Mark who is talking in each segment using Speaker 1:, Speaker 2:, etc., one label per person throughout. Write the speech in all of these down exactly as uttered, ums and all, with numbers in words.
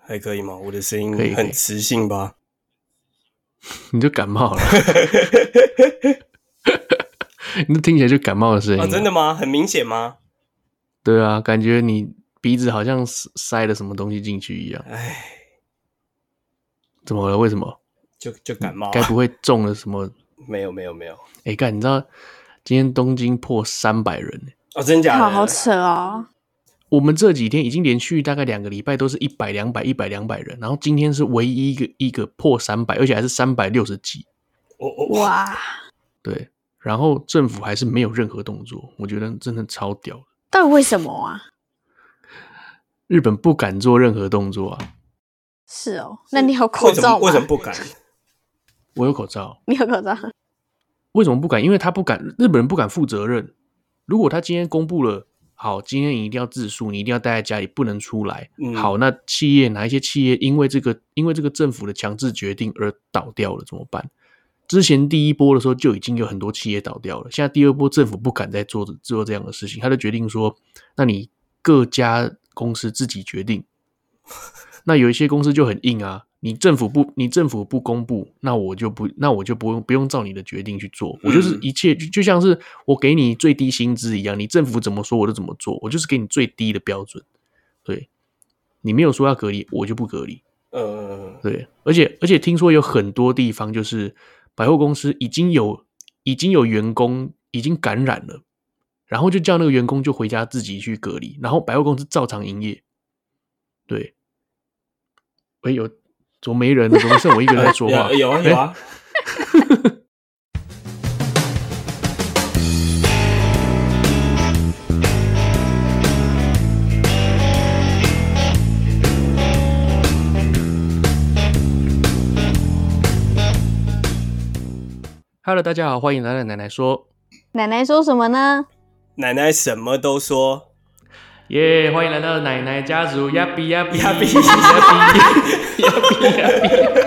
Speaker 1: 还可以吗？我的声音很磁性吧？
Speaker 2: 你就感冒了，你这听起来就感冒的声音、啊
Speaker 1: 哦、真的吗？很明显吗？
Speaker 2: 对啊，感觉你鼻子好像塞了什么东西进去一样。
Speaker 1: 唉，
Speaker 2: 怎么了？为什么？
Speaker 1: 就就感冒、啊？
Speaker 2: 该不会中了什么？
Speaker 1: 没有没有没有。
Speaker 2: 哎、欸，干，你知道今天东京破三百人、欸、
Speaker 1: 哦，真假的？
Speaker 3: 好好扯哦。
Speaker 2: 我们这几天已经连续大概两个礼拜都是一百、两百、一百、两百人，然后今天是唯一一个一个破三百，而且还是三百六十几。
Speaker 3: 哇！
Speaker 2: 对，然后政府还是没有任何动作，我觉得真的超屌的。
Speaker 3: 到底为什么啊？
Speaker 2: 日本不敢做任何动作啊。
Speaker 3: 是哦，那你有口罩吗？
Speaker 1: 为什么不敢？
Speaker 2: 我有口罩。
Speaker 3: 你有口罩？
Speaker 2: 为什么不敢？因为他不敢，日本人不敢负责任。如果他今天公布了，好，今天你一定要自述，你一定要待在家里，不能出来。嗯、好，那企业哪一些企业因为这个因为这个政府的强制决定而倒掉了，怎么办？之前第一波的时候就已经有很多企业倒掉了，现在第二波政府不敢再做做这样的事情，他就决定说，那你各家公司自己决定。那有一些公司就很硬啊，你政府不你政府不公布，那我就不那我就不用不用照你的决定去做，我就是一切、嗯、就, 就像是我给你最低薪资一样，你政府怎么说我就怎么做，我就是给你最低的标准。对，你没有说要隔离，我就不隔离。
Speaker 1: 呃，
Speaker 2: 对，而且而且听说有很多地方就是百货公司已经有已经有员工已经感染了，然后就叫那个员工就回家自己去隔离，然后百货公司照常营业。对。哎有怎么没人了？怎么剩我一个人在说话？
Speaker 1: 有啊有啊。
Speaker 2: Hello， 大家好，欢迎来到奶奶说。
Speaker 3: 奶奶说什么呢？
Speaker 1: 奶奶什么都说。
Speaker 2: 耶、yeah, 欢迎来到奶奶家族，呀比呀比
Speaker 1: 呀比
Speaker 2: 呀比呀比呀比。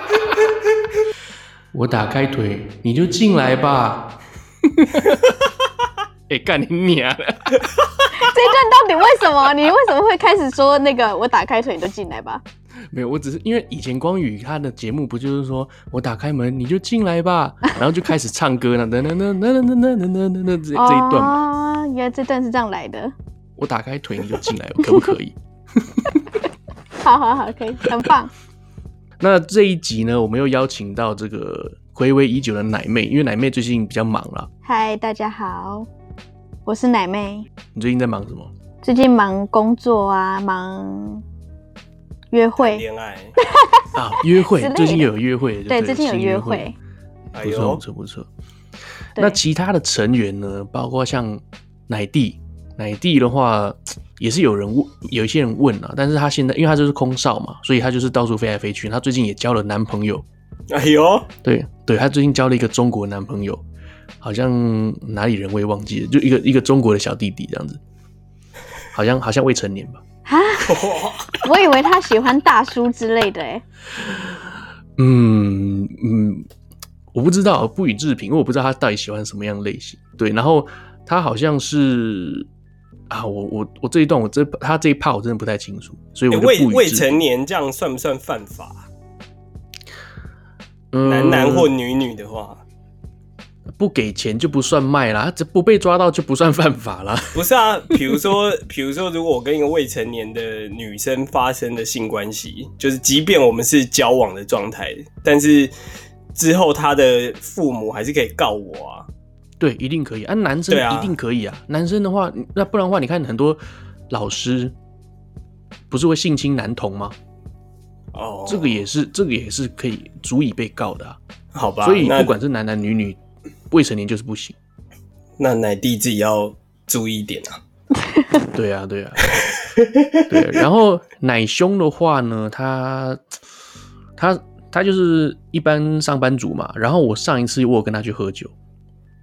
Speaker 2: 我打开腿，你就进来吧。哎、欸，干你娘了！
Speaker 3: 这一段到底为什么？你为什么会开始说那个我打开腿你就进来吧？
Speaker 2: 没有，我只是因为以前光宇他的节目不就是说我打开门你就进来吧，然后就开始唱歌呢，噔噔噔噔噔噔噔噔噔这这一段嘛。
Speaker 3: 哦，原来这段是这样来的。
Speaker 2: 我打开腿你就进来，可不可以？
Speaker 3: 好好好，可以，很棒。
Speaker 2: 那这一集呢，我们又邀请到这个睽违已久的奶妹，因为奶妹最近比较忙啦。
Speaker 3: 嗨，大家好，我是奶妹。
Speaker 2: 你最近在忙什么？
Speaker 3: 最近忙工作啊，忙约会、
Speaker 1: 恋爱
Speaker 2: 啊，约会，最近又有约会，
Speaker 3: 对，最近有约会，
Speaker 2: 不错不错不错。那其他的成员呢，包括像奶弟。奶弟的话也是有人问，有一些人问啊，但是他现在因为他就是空少嘛，所以他就是到处飞来飞去。他最近也交了男朋友，
Speaker 1: 哎呦，
Speaker 2: 对对，他最近交了一个中国男朋友，好像哪里人我也忘记了，就一个一个中国的小弟弟这样子，好像好像未成年吧？
Speaker 3: 啊，我以为他喜欢大叔之类的哎。
Speaker 2: 嗯嗯，我不知道，不予置评，因为我不知道他到底喜欢什么样的类型。对，然后他好像是。啊，我我我这一段我这他这一 part 我真的不太清楚，所以我就不予置评。
Speaker 1: 欸、未未成年这样算不算犯法？
Speaker 2: 嗯、
Speaker 1: 男男或女女的话，
Speaker 2: 不给钱就不算卖啦，这不被抓到就不算犯法啦。
Speaker 1: 不是啊，比如说，比如说，如果我跟一个未成年的女生发生的性关系，就是即便我们是交往的状态，但是之后他的父母还是可以告我啊。
Speaker 2: 对，一定可以啊！男生一定可以啊！啊男生的话，那不然的话，你看很多老师不是会性侵男童吗？哦，这个也是，这个也是可以足以被告的啊。
Speaker 1: 好吧，
Speaker 2: 所以不管是男男女女，未成年就是不行。
Speaker 1: 那奶弟自己要注意一点啊。
Speaker 2: 对啊，对啊，对啊。然后奶兄的话呢，他他他就是一般上班族嘛。然后我上一次我有跟他去喝酒。
Speaker 1: 啊、uh. ，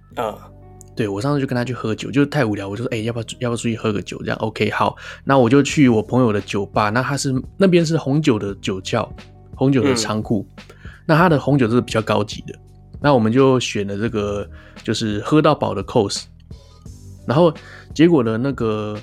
Speaker 2: 对，我上次就跟他去喝酒，就是太无聊，我就说，哎、欸，要不要要不要出去喝个酒？这样 OK 好，那我就去我朋友的酒吧，那他是那边是红酒的酒窖，红酒的仓库、嗯，那他的红酒都是比较高级的，那我们就选了这个就是喝到饱的 course， 然后结果呢，那个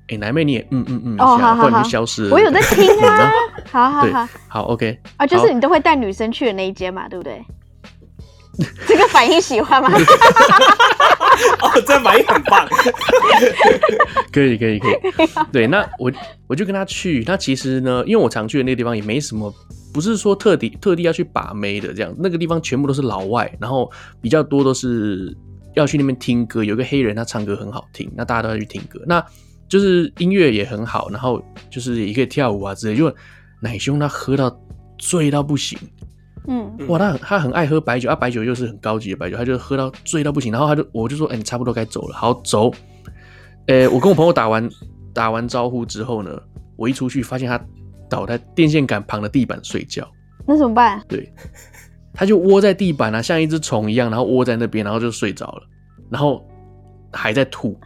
Speaker 2: 哎、欸，奶妹你也嗯嗯嗯一下，
Speaker 3: 哦、好好好
Speaker 2: 不然你就消失了。
Speaker 3: 我有在听啊，好好
Speaker 2: 对
Speaker 3: 好，
Speaker 2: 好 OK
Speaker 3: 啊，就是你都会带女生去的那一间嘛，对不对？这个反应喜欢吗？
Speaker 1: 哦，这反应很棒。
Speaker 2: 可以可以可以，对，那我我就跟他去。那其实呢，因为我常去的那个地方也没什么，不是说特地特地要去把妹的这样，那个地方全部都是老外，然后比较多都是要去那边听歌。有个黑人他唱歌很好听，那大家都要去听歌，那就是音乐也很好，然后就是也可以跳舞啊之类。就奶兄他喝到醉到不行。嗯，哇，他很他很爱喝白酒啊，白酒又是很高级的白酒，他就喝到醉到不行，然后他就我就说，哎、欸，你差不多该走了，好走。呃、欸，我跟我朋友打完打完招呼之后呢，我一出去发现他倒在电线杆旁的地板睡觉，
Speaker 3: 那怎么办？
Speaker 2: 对，他就窝在地板啊，像一只虫一样，然后窝在那边，然后就睡着了，然后还在吐，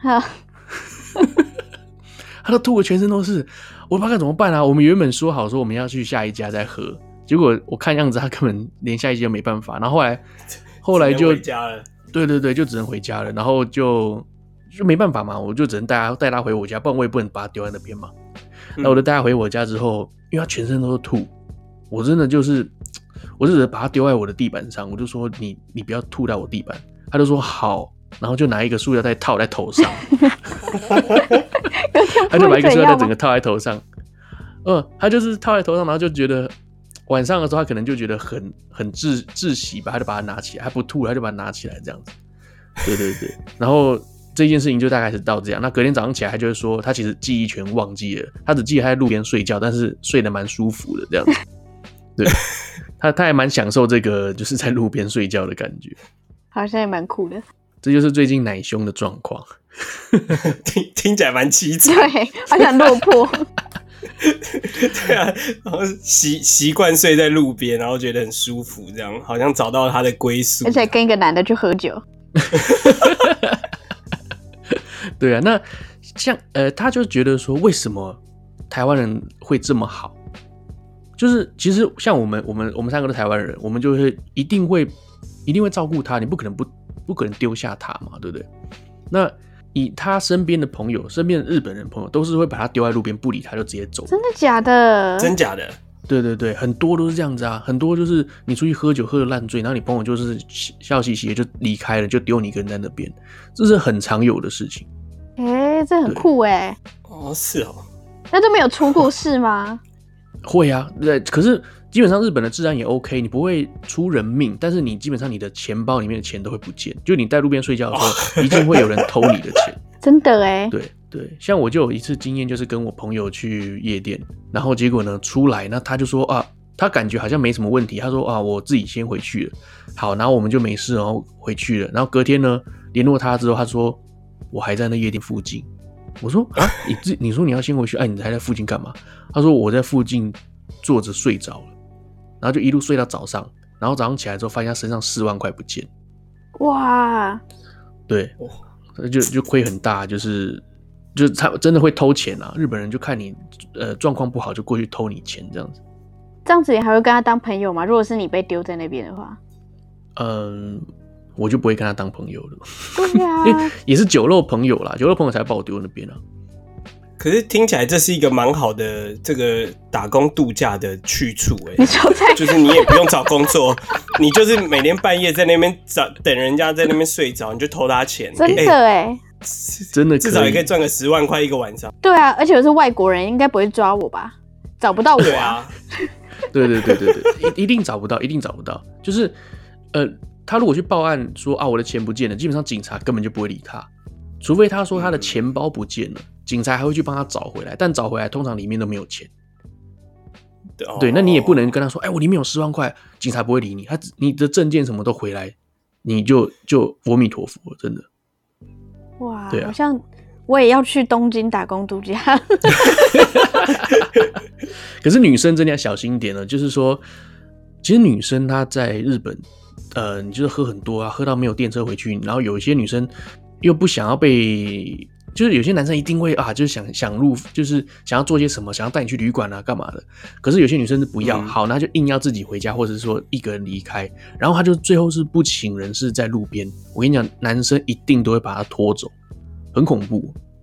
Speaker 2: 他都吐的全身都是，我不知道该怎么办啊。我们原本说好说我们要去下一家再喝。结果我看样子他根本连下一集都没办法，然后后来后来就
Speaker 1: 回家了，
Speaker 2: 对对对，就只能回家了，然后就就没办法嘛，我就只能带他带他回我家，不然我也不能把他丢在那边嘛。那、嗯、我就带他回我家之后，因为他全身都是吐，我真的就是我就只能把他丢在我的地板上，我就说你你不要吐在我地板，他就说好，然后就拿一个塑料袋套在头上，他就把一个塑料袋整个套在头上，嗯，他就是套在头上，然后就觉得。晚上的时候，他可能就觉得很很窒窒息吧，他就把它拿起来，他不吐，他就把它拿起来这样子。对对对，然后这件事情就大概是到这样。那隔天早上起来，他就是说他其实记忆全忘记了，他只记得他在路边睡觉，但是睡得蛮舒服的这样子。对，他他还蛮享受这个就是在路边睡觉的感觉，
Speaker 3: 好像也蛮酷的。
Speaker 2: 这就是最近奶兄的状况，
Speaker 1: 听听起来蛮凄惨，
Speaker 3: 对，好想落魄。
Speaker 1: 对啊，然后习习惯睡在路边，然后觉得很舒服，这样好像找到他的归宿，
Speaker 3: 而且跟一个男的去喝酒。
Speaker 2: 对啊，那像呃，他就觉得说，为什么台湾人会这么好？就是其实像我们，我们我们三个都台湾人，我们就会一定会一定会照顾他，你不可能不不可能丢下他嘛，对不对？那以他身边的朋友，身边的日本人朋友，都是会把他丢在路边不理他，就直接走。
Speaker 3: 真的假的？
Speaker 1: 真假的？
Speaker 2: 对对对，很多都是这样子啊，很多就是你出去喝酒喝得烂醉，然后你朋友就是笑嘻嘻的就离开了，就丢你一个人在那边，这是很常有的事情。
Speaker 3: 哎、欸，这很酷哎、欸。
Speaker 1: 哦，是哦。
Speaker 3: 那都没有出过事吗？
Speaker 2: 会啊，对，可是基本上日本的治安也 OK， 你不会出人命，但是你基本上你的钱包里面的钱都会不见，就你在路边睡觉的时候，一定会有人偷你的钱。
Speaker 3: 真的哎，
Speaker 2: 对对，像我就有一次经验，就是跟我朋友去夜店，然后结果呢出来，那他就说啊，他感觉好像没什么问题，他说啊，我自己先回去了。好，然后我们就没事，然后回去了。然后隔天呢联络他之后，他说我还在那夜店附近。我说啊，你自你说你要先回去，哎、啊，你还在附近干嘛？他说我在附近坐着睡着了，然后就一路睡到早上，然后早上起来之后发现他身上四万块不见。
Speaker 3: 哇，
Speaker 2: 对，就就亏很大，就是就是他真的会偷钱啊！日本人就看你呃状况不好，就过去偷你钱这样子。
Speaker 3: 这样子你还会跟他当朋友吗？如果是你被丢在那边的话，
Speaker 2: 嗯。我就不会跟他当朋友了。
Speaker 3: 对啊，
Speaker 2: 因为也是酒肉朋友啦，酒肉朋友才把我丢那边啊。
Speaker 1: 可是听起来这是一个蛮好的这个打工度假的去处哎、欸。
Speaker 3: 你说在
Speaker 1: 就是你也不用找工作，你就是每天半夜在那边找等人家在那边睡着，你就偷他钱。
Speaker 3: 真的哎、欸，
Speaker 2: 真的
Speaker 1: 至少也可以赚个十万块一个晚上。
Speaker 3: 对啊，而且我是外国人，应该不会抓我吧？找不到我啊。
Speaker 2: 对对对对对，一一定找不到，一定找不到。就是呃。他如果去报案说啊我的钱不见了，基本上警察根本就不会理他，除非他说他的钱包不见了，警察还会去帮他找回来，但找回来通常里面都没有钱。
Speaker 1: 哦、
Speaker 2: 对，那你也不能跟他说，哎、欸，我里面有十万块，警察不会理你，他你的证件什么都回来，你就就阿弥陀佛了，真的。
Speaker 3: 哇，
Speaker 2: 对啊，
Speaker 3: 好像我也要去东京打工度假。
Speaker 2: 可是女生真的要小心一点了，就是说，其实女生她在日本。呃，你就是喝很多啊，喝到没有电车回去，然后有一些女生又不想要被，就是有些男生一定会啊，就是想想入，就是想要做些什么，想要带你去旅馆啊，干嘛的。可是有些女生是不要，嗯、好，那就硬要自己回家，或者是说一个人离开，然后他就最后是不请人，是在路边。我跟你讲，男生一定都会把他拖走，很恐怖。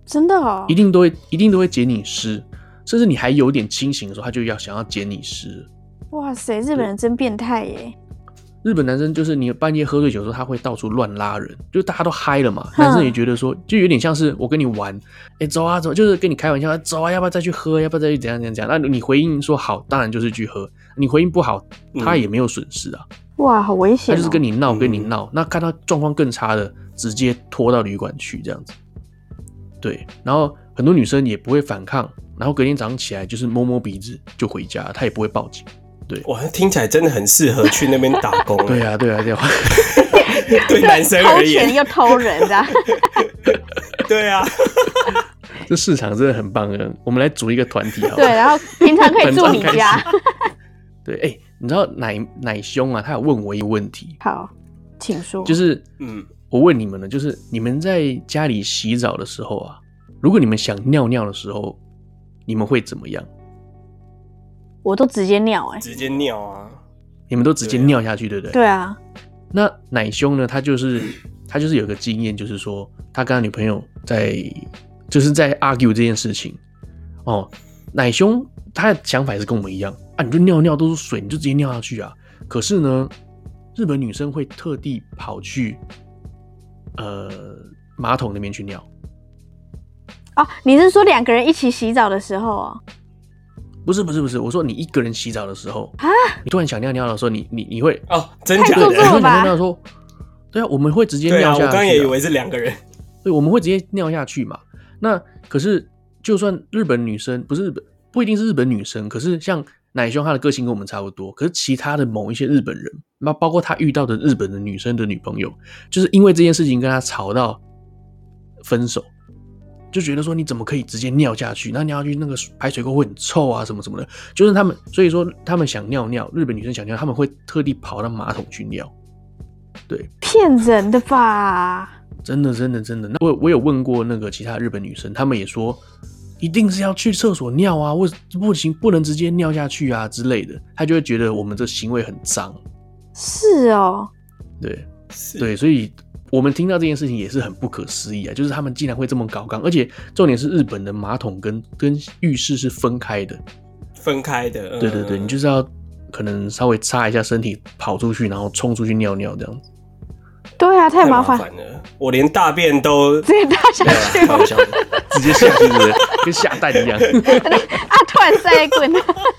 Speaker 3: 真的哦，
Speaker 2: 一定都会一定都会剪你湿，甚至你还有点清醒的时候，他就要想要剪你湿。
Speaker 3: 哇塞，日本人真变态耶！
Speaker 2: 日本男生就是你半夜喝醉酒的时候，他会到处乱拉人，就大家都嗨了嘛，男生也觉得说，就有点像是我跟你玩，哎、欸、走啊走，就是跟你开玩笑，走啊，要不要再去喝，要不要再去怎样怎样怎样？那你回应说好，当然就是去喝；你回应不好，他也没有损失啊。
Speaker 3: 哇，好危险、哦！
Speaker 2: 他就是跟你闹，跟你闹，那看到状况更差的，直接拖到旅馆去这样子。对，然后很多女生也不会反抗，然后隔天早上起来就是摸摸鼻子就回家，她也不会报警。对，
Speaker 1: 哇，听起来真的很适合去那边打工。
Speaker 2: 对啊，对啊，对啊。
Speaker 1: 对男生而言，
Speaker 3: 偷钱又偷人的。
Speaker 1: 对啊，
Speaker 2: 这市场真的很棒的。我们来组一个团体好不好？
Speaker 3: 对，然后平常可以住你家。
Speaker 2: 对，哎、欸，你知道奶奶兄啊，他有问我一个问题。
Speaker 3: 好，请说。
Speaker 2: 就是，嗯，我问你们呢，就是你们在家里洗澡的时候啊，如果你们想尿尿的时候，你们会怎么样？
Speaker 3: 我都直接尿、欸，哎，
Speaker 1: 直接尿啊！
Speaker 2: 你们都直接尿下去，对不对？
Speaker 3: 对啊。
Speaker 2: 那奶兄呢？他就是他就是有个经验，就是说他跟他女朋友在就是在 argue 这件事情哦。奶兄他的想法也是跟我们一样啊，你就尿尿都是水，你就直接尿下去啊。可是呢，日本女生会特地跑去呃马桶那边去尿。
Speaker 3: 哦，你是说两个人一起洗澡的时候哦？
Speaker 2: 不是不是不是，我说你一个人洗澡的时候啊，你突然想尿尿的时候，你你你会
Speaker 1: 哦，真假的？
Speaker 3: 太做作了吧？
Speaker 2: 尿尿说，对啊，我们会直接尿下去、啊。
Speaker 1: 对啊，我刚刚也以为是两个人。
Speaker 2: 对，我们会直接尿下去嘛。那可是，就算日本女生不是日本，不一定是日本女生，可是像奶兄他的个性跟我们差不多，可是其他的某一些日本人，那包括他遇到的日本的女生的女朋友，就是因为这件事情跟他吵到分手。就觉得说你怎么可以直接尿下去？那尿下去那个排水沟会很臭啊，什么什么的。就是他们，所以说他们想尿尿，日本女生想尿，他们会特地跑到马桶去尿。对，
Speaker 3: 骗人的吧？
Speaker 2: 真的，真的，真的。那我我有问过那个其他日本女生，她们也说一定是要去厕所尿啊，为不行不能直接尿下去啊之类的。她就会觉得我们这行为很脏。
Speaker 3: 是哦，
Speaker 2: 对，对，所以。我们听到这件事情也是很不可思议啊，就是他们竟然会这么搞纲，而且重点是日本的马桶跟跟浴室是分开的，
Speaker 1: 分开的。嗯、
Speaker 2: 对对对，你就是要可能稍微擦一下身体，跑出去，然后冲出去尿尿这样子。
Speaker 3: 对啊，太麻烦
Speaker 1: 了，我连大便都
Speaker 3: 直接大下去吗？
Speaker 2: 直接下去是不是？跟下蛋一样。
Speaker 3: 啊！突然塞滚。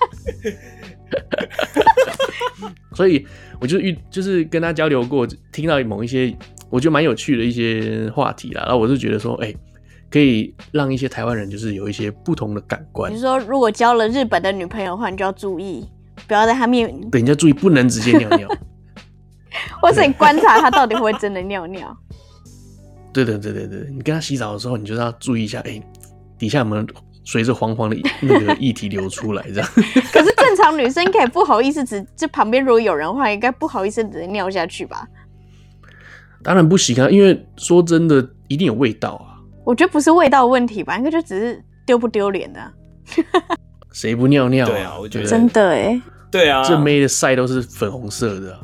Speaker 2: 所以我就遇就是跟他交流过，听到某一些。我觉得蛮有趣的一些话题啦，然后我就觉得说，哎、欸，可以让一些台湾人就是有一些不同的感官。
Speaker 3: 你说，如果交了日本的女朋友的话，你就要注意，不要在他面
Speaker 2: 对，你要注意，不能直接尿尿，
Speaker 3: 或是你观察他到底会不会真的尿尿。
Speaker 2: 对对对对对，你跟他洗澡的时候，你就要注意一下，哎、欸，底下有没有随着黄黄的那个液体流出来，这样。
Speaker 3: 可是正常女生应该也不好意思，只就旁边如果有人的话，应该不好意思直接尿下去吧。
Speaker 2: 当然不行啊，因为说真的，一定有味道啊。
Speaker 3: 我觉得不是味道的问题吧，应该就只是丢不丢脸的。
Speaker 2: 谁不尿尿、啊？
Speaker 1: 对啊，我觉得
Speaker 3: 真的哎。
Speaker 1: 对啊，
Speaker 2: 正妹的晒都是粉红色的、啊。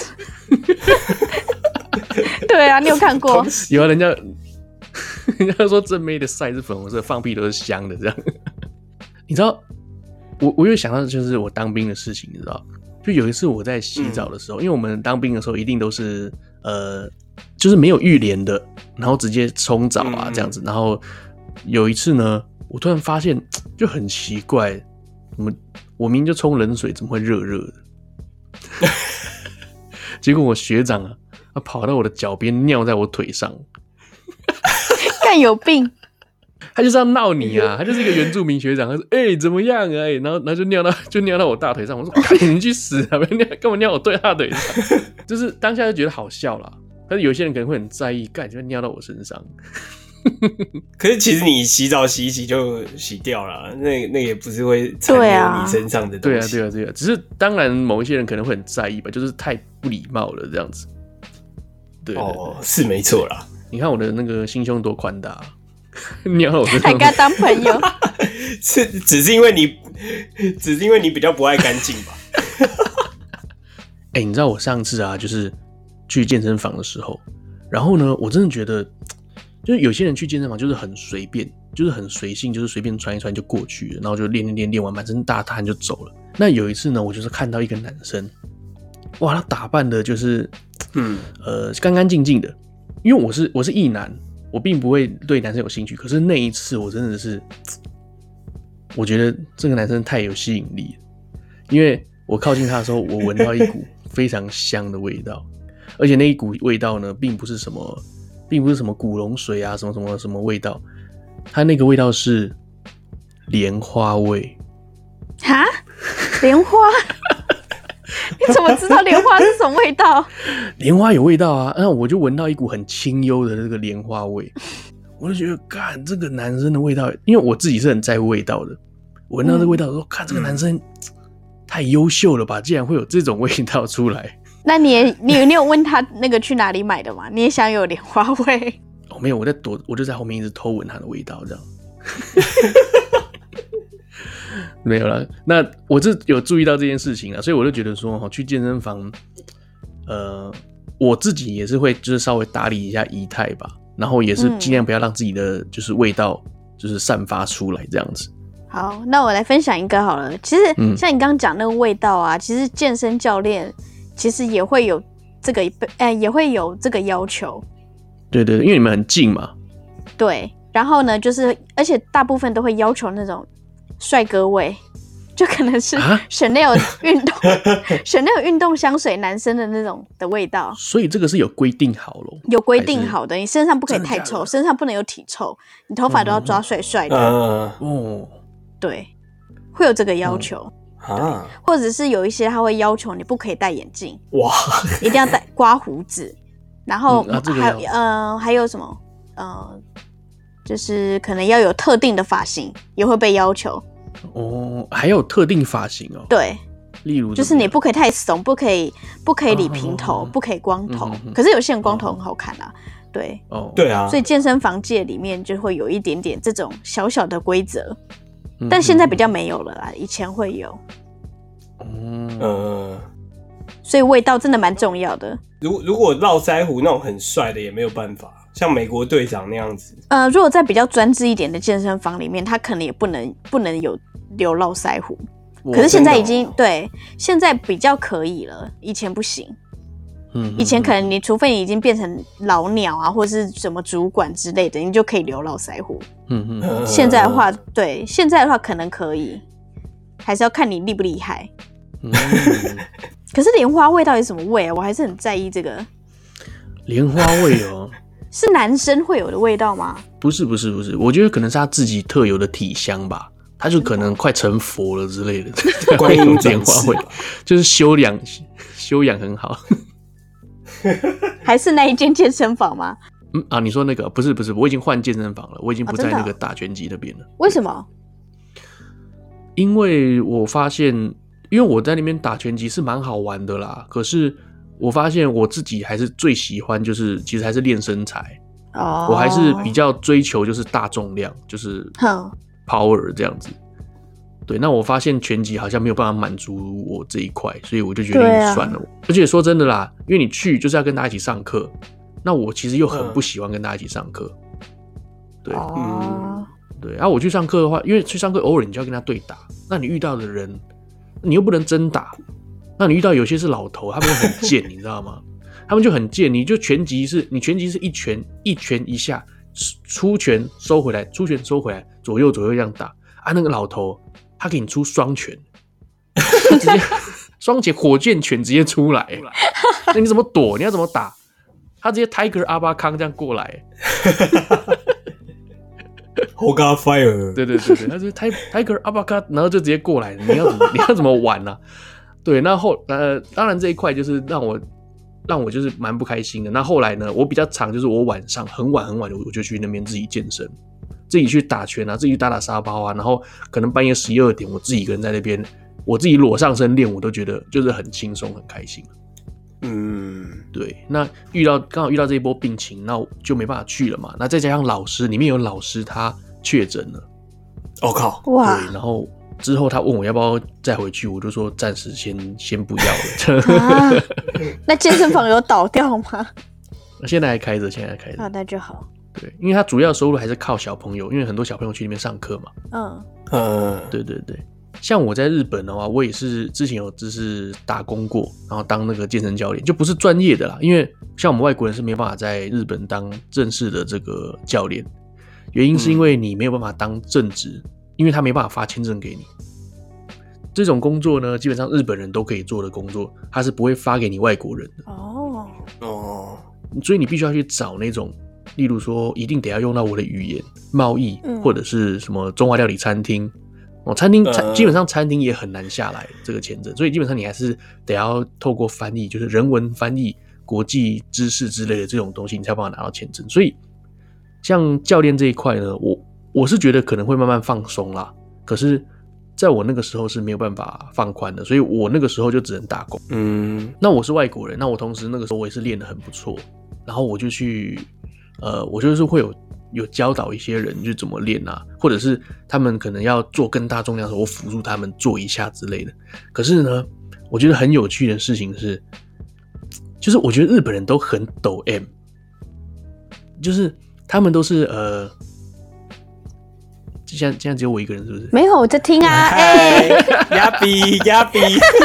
Speaker 3: 对啊，你有看过？
Speaker 2: 有啊，人家人家说正妹的晒是粉红色，放屁都是香的这样。你知道，我我有想到就是我当兵的事情，你知道，就有一次我在洗澡的时候，嗯、因为我们当兵的时候一定都是呃。就是没有浴帘的，然后直接冲澡啊这样子。然后有一次呢，我突然发现就很奇怪，怎么我明明就冲冷水，怎么会热热的？结果我学长啊，他跑到我的脚边尿在我腿上，
Speaker 3: 干有病！
Speaker 2: 他就是要闹你啊，他就是一个原住民学长，他说：“哎、欸，怎么样啊？”欸、然后然后就尿到就尿到我大腿上，我说：“赶紧去死啊！别尿，干嘛尿我对大腿上？”就是当下就觉得好笑啦。但是有些人可能会很在意，干就会尿到我身上。
Speaker 1: 可是其实你洗澡洗一洗就洗掉了，那那也不是会残留你身上的东西。
Speaker 2: 对啊，对啊，对啊。只是当然某一些人可能会很在意吧，就是太不礼貌了这样子。对, 对, 对
Speaker 1: 哦，是没错啦。
Speaker 2: 你看我的那个心胸多宽大、啊，尿到我身上，
Speaker 3: 还跟他当朋友，
Speaker 1: 是只是因为你，只是因为你比较不爱干净吧？
Speaker 2: 哎、欸，你知道我上次啊，就是去健身房的时候，然后呢，我真的觉得就是有些人去健身房就是很随便，就是很随性，就是随便穿一穿就过去了，然后就练练练练完满身大汗就走了。那有一次呢，我就是看到一个男生，哇，他打扮的就是，嗯，呃，干干净净的。因为我是我是异男，我并不会对男生有兴趣。可是那一次，我真的是，我觉得这个男生太有吸引力了。因为我靠近他的时候，我闻到一股非常香的味道，而且那一股味道呢，并不是什么。并不是什么古龙水啊，什么什么什么味道，它那个味道是莲花味。
Speaker 3: 哈？莲花？你怎么知道莲花是什么味道？
Speaker 2: 莲花有味道啊，那我就闻到一股很清幽的这个莲花味，我就觉得，干这个男生的味道，因为我自己是很在乎味道的，我闻到这个味道，我说，看这个男生太优秀了吧，竟然会有这种味道出来。
Speaker 3: 那你也你你有问他那个去哪里买的吗？你也想有莲花味？
Speaker 2: 哦，没有，我在躲，我就在后面一直偷闻他的味道，这样。没有啦，那我是有注意到这件事情啦，所以我就觉得说，去健身房，呃，我自己也是会就是稍微打理一下仪态吧，然后也是尽量不要让自己的就是味道就是散发出来这样子。
Speaker 3: 好，那我来分享一个好了。其实像你刚刚讲那个味道啊，其实健身教练。其实也会有这个，呃，也会有这个要求。
Speaker 2: 对对对，因为你们很近嘛。
Speaker 3: 对，然后呢，就是而且大部分都会要求那种帅哥味，就可能是 Chanel 运动Chanel 运动香水男生的那种的味道。
Speaker 2: 所以这个是有规定好咯，
Speaker 3: 有规定好的，你身上不可以太臭，身上不能有体臭，你头发都要抓帅帅的。嗯哦，对，会有这个要求。嗯啊，或者是有一些他会要求你不可以戴眼镜，哇，一定要戴刮胡子，然后还、嗯啊这个、呃还有什么呃，就是可能要有特定的发型也会被要求。
Speaker 2: 哦，还有特定发型哦。
Speaker 3: 对，
Speaker 2: 例如
Speaker 3: 就是你不可以太怂，不可以不可以理平头，哦、不可以光头、嗯。可是有些人光头很好看啊，对，
Speaker 1: 哦，对啊，
Speaker 3: 所以健身房界里面就会有一点点这种小小的规则。但现在比较没有了啦，以前会有。嗯，呃，所以味道真的蛮重要的。
Speaker 1: 如如果络腮胡那种很帅的也没有办法，像美国队长那样子。
Speaker 3: 呃，如果在比较专制一点的健身房里面，他可能也不能不能有留络腮胡。可是现在已经、哦、对，现在比较可以了，以前不行。嗯，以前可能你除非你已经变成老鸟啊，或是什么主管之类的，你就可以留络腮胡。嗯嗯。现在的话，对，现在的话可能可以，还是要看你厉不厉害。嗯。可是莲花味到底是什么味啊？我还是很在意这个。
Speaker 2: 莲花味哦，
Speaker 3: 是男生会有的味道吗？
Speaker 2: 不是不是不是，我觉得可能是他自己特有的体香吧。他就可能快成佛了之类的，
Speaker 1: 观音莲
Speaker 2: 花味，就是修养修养很好。
Speaker 3: 还是那一间健身房吗？
Speaker 2: 嗯啊，你说那个不是不是，我已经换健身房了，我已经不在那个打拳击那边了。哦，
Speaker 3: 为什么？
Speaker 2: 因为我发现，因为我在那边打拳击是蛮好玩的啦，可是我发现我自己还是最喜欢，就是其实还是练身材。哦，我还是比较追求就是大重量，就是power 这样子。对，那我发现拳击好像没有办法满足我这一块，所以我就决定算了。啊，而且说真的啦，因为你去就是要跟大家一起上课，那我其实又很不喜欢跟大家一起上课。对，嗯，对。然后我去上课的话，因为去上课偶尔你就要跟他对打，那你遇到的人，你又不能真打，那你遇到有些是老头，他们很贱，你知道吗？他们就很贱，你就拳击是，你拳击是一拳一拳一下，出拳收回来，出拳收回来，左右左右这样打啊。那个老头他给你出双拳，直接双拳火箭拳直接出来，那你怎么躲？你要怎么打？他直接 Tiger 阿巴康这样过来
Speaker 1: ，Hoga Fire，
Speaker 2: 对对对对，他是 Tiger 阿巴康，然后就直接过来，你要怎么你要怎么玩呢？啊？对，那后呃，当然这一块就是让我。让我就是蛮不开心的。那后来呢，我比较常就是我晚上很晚很晚我就去那边自己健身，自己去打拳啊，自己去打打沙包啊，然后可能半夜十一二点我自己一个人在那边，我自己裸上身练，我都觉得就是很轻松很开心。嗯，对。那遇到刚好遇到这一波病情，那我就没办法去了嘛。那再加上老师里面有老师他确诊了，
Speaker 1: 我、哦、靠，
Speaker 2: 哇！对，然后。之后他问我要不要再回去，我就说暂时先先不要了。啊，
Speaker 3: 那健身房有倒掉吗？
Speaker 2: 现在还开着，现在还开着。
Speaker 3: 啊，那就好。
Speaker 2: 对，因为他主要收入还是靠小朋友，因为很多小朋友去那边上课嘛。
Speaker 3: 嗯
Speaker 1: 嗯，
Speaker 2: 对对对。像我在日本的话，我也是之前有就是打工过，然后当那个健身教练，就不是专业的啦，因为像我们外国人是没办法在日本当正式的这个教练，原因是因为你没有办法当正职，因为他没办法发签证给你。这种工作呢，基本上日本人都可以做的工作，他是不会发给你外国人的。
Speaker 3: 哦
Speaker 1: 哦，
Speaker 2: 所以你必须要去找那种，例如说一定得要用到我的语言、贸易、嗯、或者是什么中华料理餐厅。哦，餐厅餐基本上餐厅也很难下来这个签证，所以基本上你还是得要透过翻译，就是人文翻译、国际知识之类的这种东西，你才有办法拿到签证。所以像教练这一块呢，我我是觉得可能会慢慢放松啦，可是在我那个时候是没有办法放宽的，所以我那个时候就只能打工。嗯，那我是外国人，那我同时那个时候我也是练得很不错，然后我就去，呃，我就是会有。有教导一些人去怎么练啊，或者是他们可能要做更大重量的时候，我辅助他们做一下之类的。可是呢，我觉得很有趣的事情是，就是我觉得日本人都很抖 M， 就是他们都是呃，现在现在只有我一个人是不是？
Speaker 3: 没有，我在听啊，哎，
Speaker 1: 亚比亚比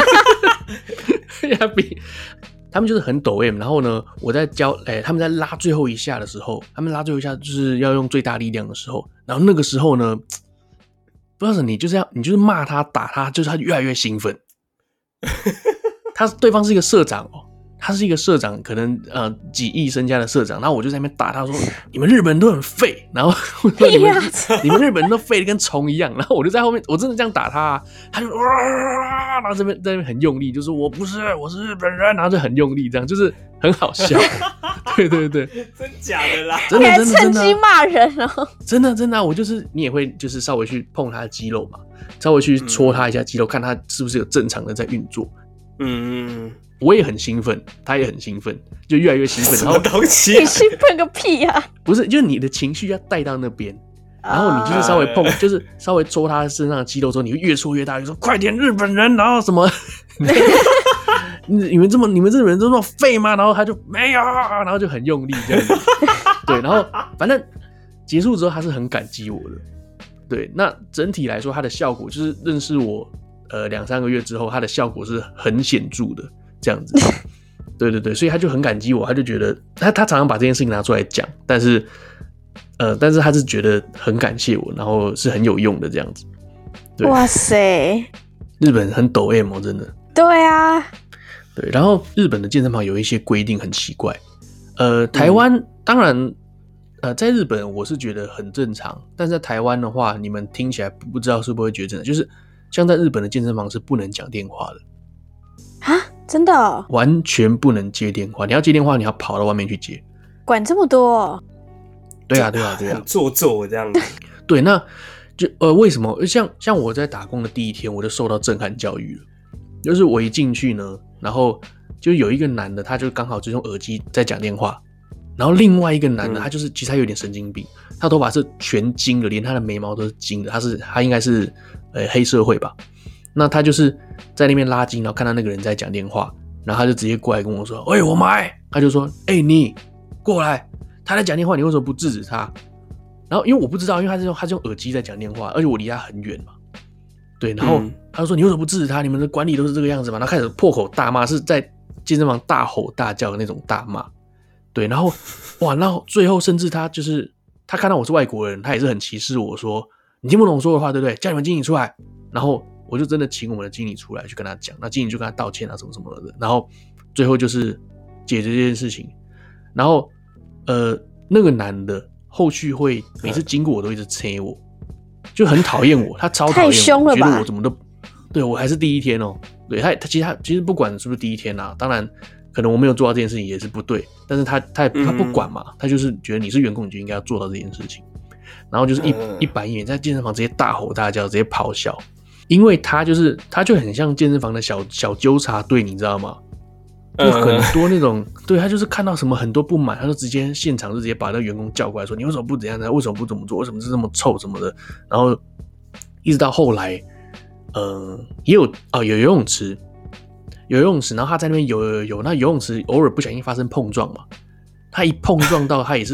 Speaker 2: 亚比。他们就是很抖 M， 然后呢，我在教，哎、欸，他们在拉最后一下的时候，他们拉最后一下就是要用最大力量的时候，然后那个时候呢，不知道是你就是要你就是骂他打他，就是他越来越兴奋。他对方是一个社长哦，他是一个社长，可能呃几亿身家的社长，然后我就在那边打他说，你们日本人都很废，然后我说你们你们日本人都废的跟虫一样，然后我就在后面，我真的这样打他、啊，他就哇，然后这边在那边很用力，就说我不是，我是日本人，然后就很用力，这样就是很好笑。对对对，
Speaker 1: 真假的啦，
Speaker 2: 真的真的真的，
Speaker 3: 趁机骂人哦，
Speaker 2: 真的真的、啊，我就是你也会就是稍微去碰他的肌肉嘛，稍微去戳他一下肌肉，嗯、看他是不是有正常的在运作。嗯。我也很兴奋，他也很兴奋，就越来越兴奋。
Speaker 1: 什么东西、啊？
Speaker 3: 你兴奋个屁啊！
Speaker 2: 不是，就是你的情绪要带到那边，然后你就是稍微碰， uh... 就是稍微戳他身上的肌肉之后，你会越戳越大，就说快点日本人，然后什么，你们这么你们日本人都那么废吗？然后他就没有，然后就很用力这样子。对，然后反正结束之后他是很感激我的。对，那整体来说，它的效果就是认识我呃两三个月之后，它的效果是很显著的。这样子，对对对，所以他就很感激我，他就觉得他他常常把这件事情拿出来讲，但是呃，但是他是觉得很感谢我，然后是很有用的这样子。对，
Speaker 3: 哇塞，
Speaker 2: 日本很抖 M 哦，真的。
Speaker 3: 对啊，
Speaker 2: 对，然后日本的健身房有一些规定很奇怪，呃，台湾、嗯、当然呃，在日本我是觉得很正常，但是在台湾的话，你们听起来不知道是不是会觉得真的，就是像在日本的健身房是不能讲电话的。
Speaker 3: 啊，真的、哦，
Speaker 2: 完全不能接电话。你要接电话，你要跑到外面去接。
Speaker 3: 管这么多？
Speaker 2: 对啊，对啊，对啊，
Speaker 1: 很做作这样子。
Speaker 2: 对，那就呃，为什么像像我在打工的第一天，我就受到震撼教育了。就是我一进去呢，然后就有一个男的，他就刚好就用耳机在讲电话，然后另外一个男的，嗯、他就是其实他有点神经病，他头发是全金的，连他的眉毛都是金的，他是他应该是呃黑社会吧。那他就是在那边拉筋，然后看到那个人在讲电话，然后他就直接过来跟我说：“喂，我买。”他就说：“哎、欸，你过来，他在讲电话，你为什么不制止他？”然后因为我不知道，因为他是用他是用耳机在讲电话，而且我离他很远嘛。对，然后他就说：“你为什么不制止他？你们的管理都是这个样子嘛？”然后开始破口大骂，是在健身房大吼大叫的那种大骂。对，然后哇，然后最后甚至他就是他看到我是外国人，他也是很歧视我说：“你听不懂我说的话，对不对？叫你们经理出来。”然后我就真的请我们的经理出来去跟他讲，那经理就跟他道歉啊什么什么的，然后最后就是解决这件事情。然后呃那个男的后续会每次经过我都一直催我，就很讨厌我，他超讨厌我，
Speaker 3: 太凶了吧，
Speaker 2: 觉得我怎么都对我还是第一天哦，对他他其实他其实不管是不是第一天啊，当然可能我没有做到这件事情也是不对，但是他他他不管嘛，他就是觉得你是员工你就应该要做到这件事情，然后就是一一板一眼在健身房直接大吼大叫，直接咆哮。因为他就是他就很像健身房的小小纠察队，你知道吗？就很多那种，嗯、对他就是看到什么很多不满，他就直接现场就直接把那个员工叫过来说：“你为什么不怎样呢？为什么不怎么做？为什么是这么臭什么的？”然后一直到后来，呃，也有啊、哦、有游泳池，有游泳池，然后他在那边游游游，那游泳池偶尔不小心发生碰撞嘛，他一碰撞到他也是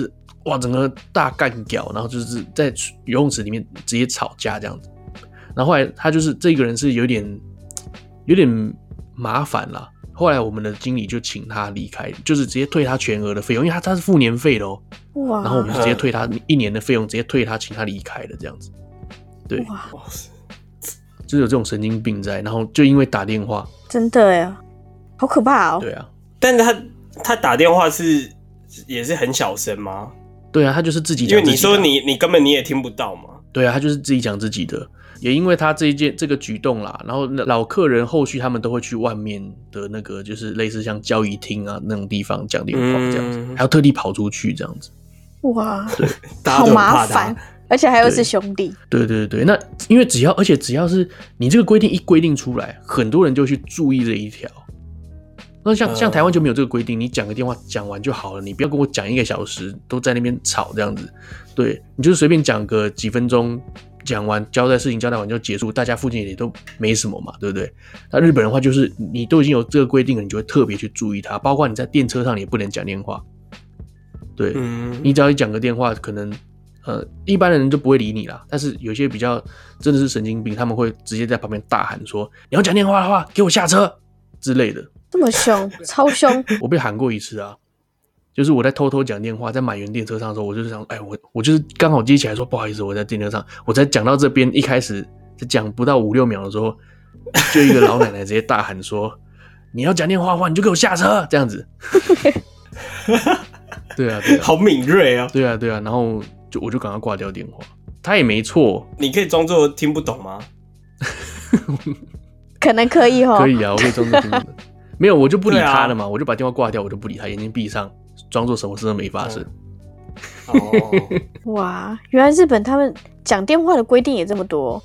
Speaker 2: 哇，整个大干屌，然后就是在游泳池里面直接吵架这样子。然后后来他就是这个人是有点有点麻烦啦。后来我们的经理就请他离开，就是直接退他全额的费用，因为他他是付年费的哦、喔。哇！然后我们直接退他一年的费用，直接退他，请他离开的这样子。对，哇，就是有这种神经病在，然后就因为打电话，
Speaker 3: 真的耶，好可怕哦。
Speaker 2: 对啊，
Speaker 1: 但是他他打电话是也是很小声吗？
Speaker 2: 对啊，他就是自己讲自己的，
Speaker 1: 因为你说你你根本你也听不到嘛。
Speaker 2: 对啊，他就是自己讲自己的。也因为他这一件这个举动啦，然后老客人后续他们都会去外面的那个就是类似像交易厅啊那种地方讲电话这样子，嗯、还要特地跑出去这样子。
Speaker 3: 哇，
Speaker 2: 对，
Speaker 3: 好麻烦，而且还又是兄弟。
Speaker 2: 对对对对，那因为只要而且只要是你这个规定一规定出来，很多人就去注意这一条。那像像台湾就没有这个规定，你讲个电话讲完就好了，你不要跟我讲一个小时都在那边吵这样子。对，你就是随便讲个几分钟。讲完交代事情交代完就结束，大家附近也都没什么嘛，对不对？那日本的话就是你都已经有这个规定了，你就会特别去注意它，包括你在电车上你也不能讲电话。对，嗯、你只要一讲个电话，可能呃一般的人就不会理你啦。但是有些比较真的是神经病，他们会直接在旁边大喊说：“你要讲电话的话，给我下车之类的。”
Speaker 3: 这么凶，超凶！
Speaker 2: 我被喊过一次啊。就是我在偷偷讲电话，在满员电车上的时候，我就是想，哎，我我就是刚好接起来说，不好意思，我在电车上，我才讲到这边，一开始在讲不到五六秒的时候，就一个老奶奶直接大喊说：“你要讲电话的话，你就给我下车！”这样子。对啊，对啊，
Speaker 1: 好敏锐啊！
Speaker 2: 对啊，对啊，然后就我就赶快挂掉电话，他也没错。
Speaker 1: 你可以装作听不懂吗？
Speaker 3: 可能可以哦。
Speaker 2: 可以啊，我可以装作听不懂。没有，我就不理他了嘛，啊、我就把电话挂掉，我就不理他，眼睛闭上。装作什么事都没发生。
Speaker 1: 嗯、哦，
Speaker 3: 哇，原来日本他们讲电话的规定也这么多。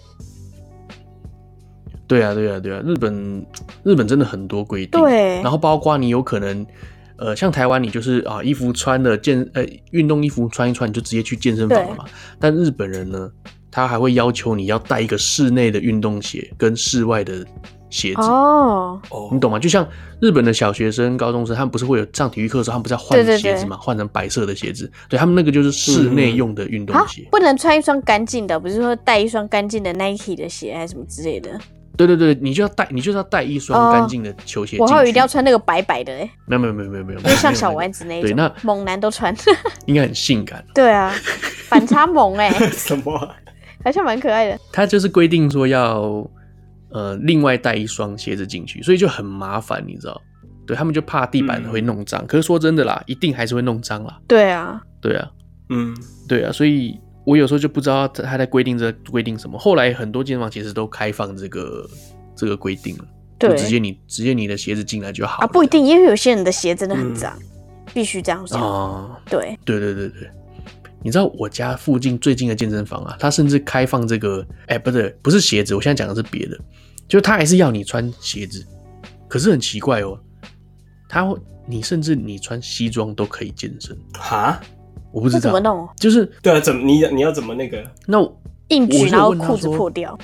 Speaker 2: 对啊，对啊，对啊，日本日本真的很多规定。
Speaker 3: 对，
Speaker 2: 然后包括你有可能，呃，像台湾你就是啊，衣服穿了健呃运动衣服穿一穿，你就直接去健身房了嘛。但日本人呢，他还会要求你要带一个室内的运动鞋跟室外的鞋子哦，你懂吗？就像日本的小学生、高中生，他们不是会有上体育课的时候，他们不是要换鞋子嘛，换成白色的鞋子。对，他们那个就是室内用的运动鞋、嗯，
Speaker 3: 不能穿一双干净的，不是说带一双干净的 Nike 的鞋还是什么之类的。
Speaker 2: 对对对，你就要带，你就是要带一双干净的球鞋进去。
Speaker 3: 我还以为一定要穿那个白白的哎、欸，
Speaker 2: 没有没有没有没有没有，
Speaker 3: 就像小丸子那一种，
Speaker 2: 对，那
Speaker 3: 猛男都穿，
Speaker 2: 应该很性感。
Speaker 3: 对啊，反差萌哎、欸，
Speaker 1: 什么、啊？
Speaker 3: 好像蛮可爱的。
Speaker 2: 他就是规定说要。呃，另外带一双鞋子进去，所以就很麻烦，你知道？对，他们就怕地板会弄脏、嗯。可是说真的啦，一定还是会弄脏啦。
Speaker 3: 对啊，
Speaker 2: 对啊，嗯，对啊，所以我有时候就不知道他在规定这规定什么。后来很多健身房其实都开放这个这个规定了，就直接你直接你的鞋子进来就好了啊，
Speaker 3: 不一定，因为有些人的鞋真的很脏、嗯，必须这样讲
Speaker 2: 啊。
Speaker 3: 对，
Speaker 2: 对对对对。你知道我家附近最近的健身房啊，它甚至开放这个，哎、欸，不对，不是鞋子，我现在讲的是别的，就是它还是要你穿鞋子，可是很奇怪哦，它你甚至你穿西装都可以健身
Speaker 1: 哈，
Speaker 2: 我不知道
Speaker 3: 怎么弄，
Speaker 2: 就是
Speaker 1: 对啊，怎么你你要怎么那个？
Speaker 2: 那我
Speaker 3: 硬举，然后裤子破掉。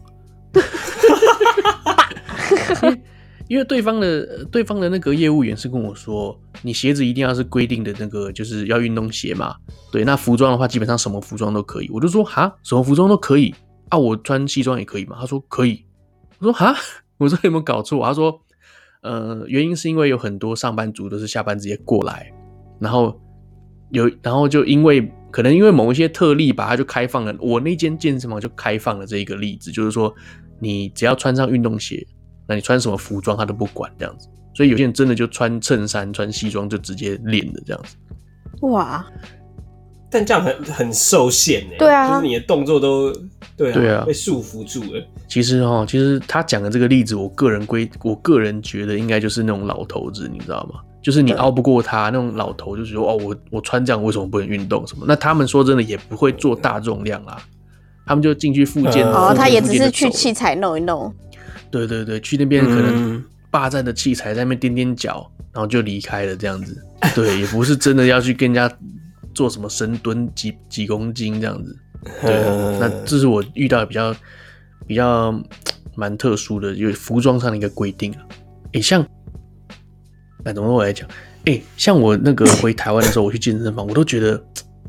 Speaker 2: 因为对方的对方的那个业务员是跟我说，你鞋子一定要是规定的那个，就是要运动鞋嘛。对，那服装的话，基本上什么服装都可以。我就说哈，什么服装都可以啊？我穿西装也可以吗？他说可以。我说哈，我说有没有搞错？他说，呃，原因是因为有很多上班族都是下班直接过来，然后有，然后就因为可能因为某一些特例吧，他就开放了。我那间健身房就开放了这一个例子，就是说你只要穿上运动鞋。那你穿什么服装他都不管这样子，所以有些人真的就穿衬衫穿西装就直接练了这样子。
Speaker 3: 哇，
Speaker 1: 但这样很很受限耶。
Speaker 3: 对啊，
Speaker 1: 就是你的动作都对啊，
Speaker 2: 对啊，
Speaker 1: 被束缚住了。
Speaker 2: 其实齁，其实他讲的这个例子，我个人归我个人觉得应该就是那种老头子，你知道吗？就是你熬不过他那种老头，就是说哦，我我穿这样为什么不能运动什么？那他们说真的也不会做大重量啦，他们就进去复健。
Speaker 3: 哦，他也只是去器材弄一弄。
Speaker 2: 对对对，去那边可能霸占的器材在那边踮踮脚，然后就离开了这样子。对，也不是真的要去跟人家做什么深蹲几几公斤这样子。对，那这是我遇到的比较比较蛮特殊的，有服装上的一个规定啊。哎，像，哎，怎么我来讲？哎，像我那个回台湾的时候，我去健身房，我都觉得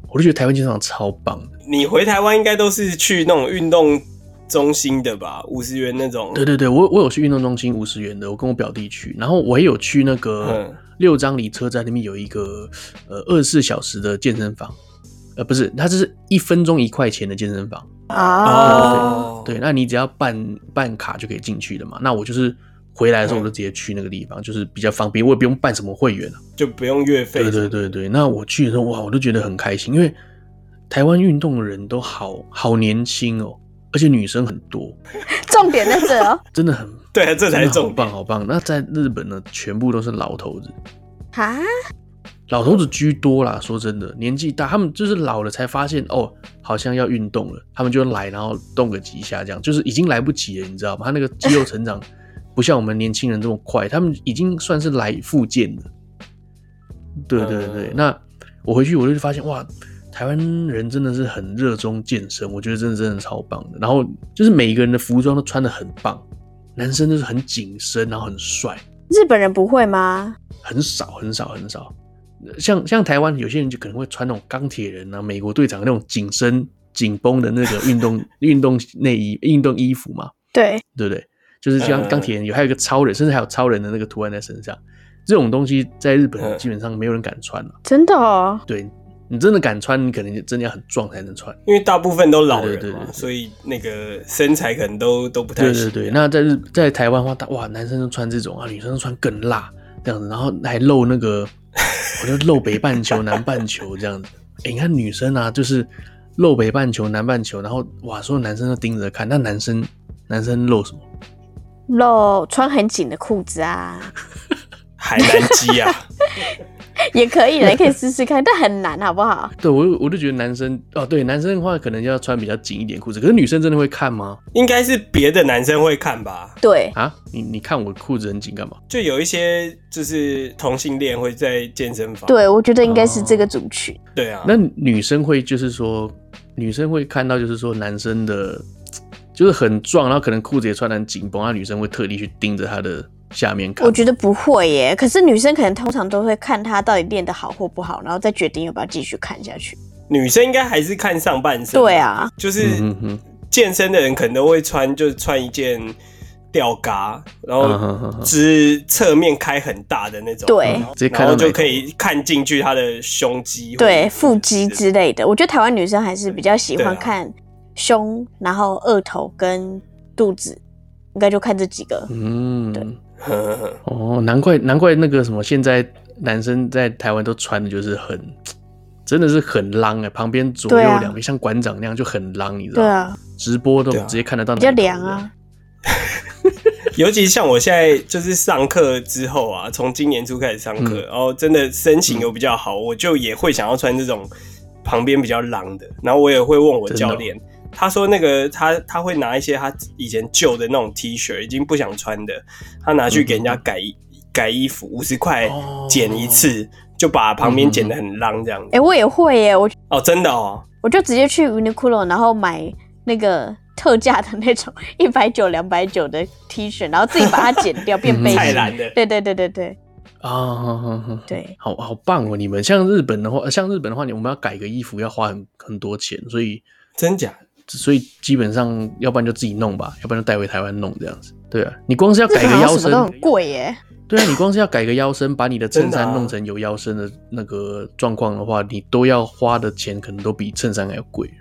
Speaker 2: 我就觉得台湾健身房超棒的。
Speaker 1: 你回台湾应该都是去那种运动中心的吧？五十元那种。
Speaker 2: 对对对，我我有去运动中心五十元的，我跟我表弟去，然后我也有去那个六张里车站那边有一个呃二十四小时的健身房，呃不是，它就是一分钟一块钱的健身房
Speaker 3: 啊。
Speaker 2: 对，那你只要办办卡就可以进去的嘛。那我就是回来的时候我就直接去那个地方，就是比较方便，我也不用办什么会员了，
Speaker 1: 就不用月费。
Speaker 2: 对对对对，那我去的时候哇，我都觉得很开心，因为台湾运动的人都好好年轻哦。而且女生很多，
Speaker 3: 重点在这哦，
Speaker 2: 真的很
Speaker 1: 对啊，这才是重点，
Speaker 2: 好棒好棒。那在日本呢，全部都是老头子
Speaker 3: 啊，
Speaker 2: 老头子居多啦。说真的，年纪大，他们就是老了才发现哦，好像要运动了，他们就来，然后动个几下，这样就是已经来不及了，你知道吗？他那个肌肉成长不像我们年轻人这么快，他们已经算是来复健的。对对对，嗯、那我回去我就发现哇。台湾人真的是很热衷健身，我觉得真的真的超棒的。然后就是每一个人的服装都穿得很棒，男生就是很紧身，然后很帅。
Speaker 3: 日本人不会吗？
Speaker 2: 很少很少很少。像像台湾有些人就可能会穿那种钢铁人啊、美国队长那种紧身紧绷的那个运动运动内衣、运动衣服嘛。
Speaker 3: 对，
Speaker 2: 对不对？就是像钢铁人有还有一个超人，甚至还有超人的那个图案在身上。这种东西在日本基本上没有人敢穿了。
Speaker 3: 真的哦？
Speaker 2: 对。你真的敢穿，你可能真的要很壮才能穿，
Speaker 1: 因为大部分都老人嘛，
Speaker 2: 对对对对对，
Speaker 1: 所以那个身材可能都都不太行。
Speaker 2: 对对对，那在日在台湾的话，哇，男生都穿这种啊，女生都穿更辣这样子，然后还露那个，我就露北半球、南半球这样子。哎、欸，你看女生啊，就是露北半球、南半球，然后哇，所有男生都盯着看。那男生男生露什么？
Speaker 3: 露穿很紧的裤子啊，
Speaker 1: 海南鸡啊。
Speaker 3: 也可以的，可以试试看，但很难，好不好？
Speaker 2: 对，我我就觉得男生哦，对，男生的话可能要穿比较紧一点裤子，可是女生真的会看吗？
Speaker 1: 应该是别的男生会看吧？
Speaker 3: 对
Speaker 2: 啊，你你看我裤子很紧干嘛？
Speaker 1: 就有一些就是同性恋会在健身房，
Speaker 3: 对，我觉得应该是这个族群、哦。
Speaker 1: 对啊，
Speaker 2: 那女生会就是说，女生会看到就是说男生的，就是很壮，然后可能裤子也穿得很紧绷，那女生会特地去盯着他的。下面看，
Speaker 3: 我觉得不会耶。可是女生可能通常都会看他到底练得好或不好，然后再决定要不要继续看下去。
Speaker 1: 女生应该还是看上半身。
Speaker 3: 对啊，
Speaker 1: 就是健身的人可能都会穿，就是穿一件吊嘎，然后只侧面开很大的那种，
Speaker 3: 对，
Speaker 1: 然后就可以看进去他的胸肌，
Speaker 3: 对，腹肌之类的。我觉得台湾女生还是比较喜欢看胸，然后二头跟肚子，应该就看这几个。嗯，对。
Speaker 2: 哦，难怪难怪那个什么，现在男生在台湾都穿的就是很，真的是很浪哎、欸，旁边左右两边、啊、像馆长那样就很浪，你知道吗？
Speaker 3: 对啊，
Speaker 2: 直播都直接看得到，
Speaker 3: 比较凉啊。
Speaker 1: 尤其像我现在就是上课之后啊，从今年初开始上课、嗯，然后真的身形又比较好、嗯，我就也会想要穿这种旁边比较浪的，然后我也会问我教练。他说那个他他会拿一些他以前旧的那种 T 恤，已经不想穿的，他拿去给人家改、嗯、改衣服，五十块剪一次、哦，就把旁边剪得很浪这样子。
Speaker 3: 哎、欸，我也会耶，我
Speaker 1: 哦真的哦，
Speaker 3: 我就直接去 Uniqlo， 然后买那个特价的那种一百九、两百九的 T 恤，然后自己把它剪掉变背心。
Speaker 1: 菜篮的，
Speaker 3: 对对对对对。
Speaker 2: 啊、哦，
Speaker 3: 对，
Speaker 2: 好好棒哦！你们像日本的话，像日本的话，我们要改个衣服要花很很多钱，所以
Speaker 1: 真假？
Speaker 2: 所以基本上，要不然就自己弄吧，要不然就带回台湾弄这样子。对啊，你光是要改个腰身，
Speaker 3: 都很贵耶。
Speaker 2: 对啊，你光是要改个腰身，把你的衬衫弄成有腰身的那个状况的话，你都要花的钱可能都比衬衫还要贵。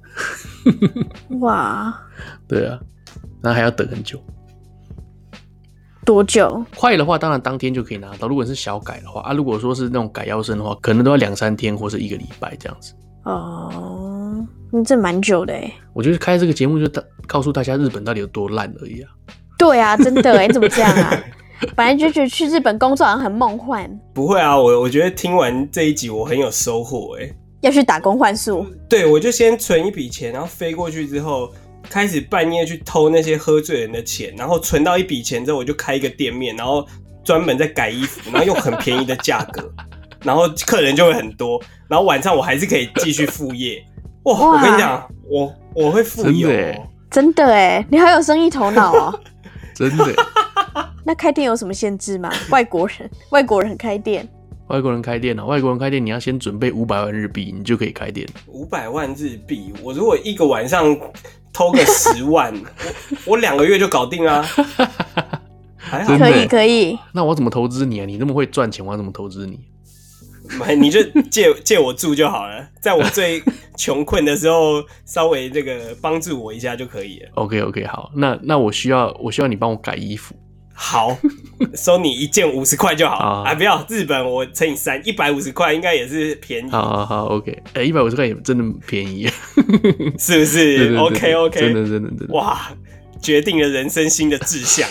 Speaker 3: 哇，
Speaker 2: 对啊，那还要等很久。
Speaker 3: 多久？
Speaker 2: 快的话，当然当天就可以拿到。如果是小改的话啊，如果说是那种改腰身的话，可能都要两三天或是一个礼拜这样子。
Speaker 3: 哦，你这蛮久的哎。
Speaker 2: 我觉得开这个节目就告诉大家日本到底有多烂而已啊。
Speaker 3: 对啊，真的哎，你怎么这样啊？本来就觉得去日本工作好像很梦幻。
Speaker 1: 不会啊，我我觉得听完这一集我很有收获哎。
Speaker 3: 要去打工换宿？
Speaker 1: 对，我就先存一笔钱，然后飞过去之后，开始半夜去偷那些喝醉人的钱，然后存到一笔钱之后，我就开一个店面，然后专门在改衣服，然后用很便宜的价格，然后客人就会很多，然后晚上我还是可以继续副业。哇，哇我跟你讲，我我会富有、哦，
Speaker 3: 真的哎，你好有生意头脑哦，
Speaker 2: 真的。
Speaker 3: 那开店有什么限制吗？外国人，外国人开店
Speaker 2: 外国人开店哦，外国人开店你要先准备五百万日币，你就可以开店。
Speaker 1: 五百万日币，我如果一个晚上偷个十万，我我两个月就搞定啦。还好，
Speaker 3: 可以可以。
Speaker 2: 那我怎么投资你啊？你那么会赚钱，我要怎么投资你？
Speaker 1: 你就借借我住就好了，在我最穷困的时候，稍微这个帮助我一下就可以了。
Speaker 2: OK OK， 好，那那我需要我需要你帮我改衣服。
Speaker 1: 好，收你一件五十块就好
Speaker 2: 啊！
Speaker 1: 不要日本，我乘以三，一百五十块应该也是便宜。
Speaker 2: 好好好 ，OK， 哎，一百五十块也真的便宜，
Speaker 1: 是不是？对对对 OK OK，
Speaker 2: 真的真的真的，
Speaker 1: 哇，决定了人生新的志向。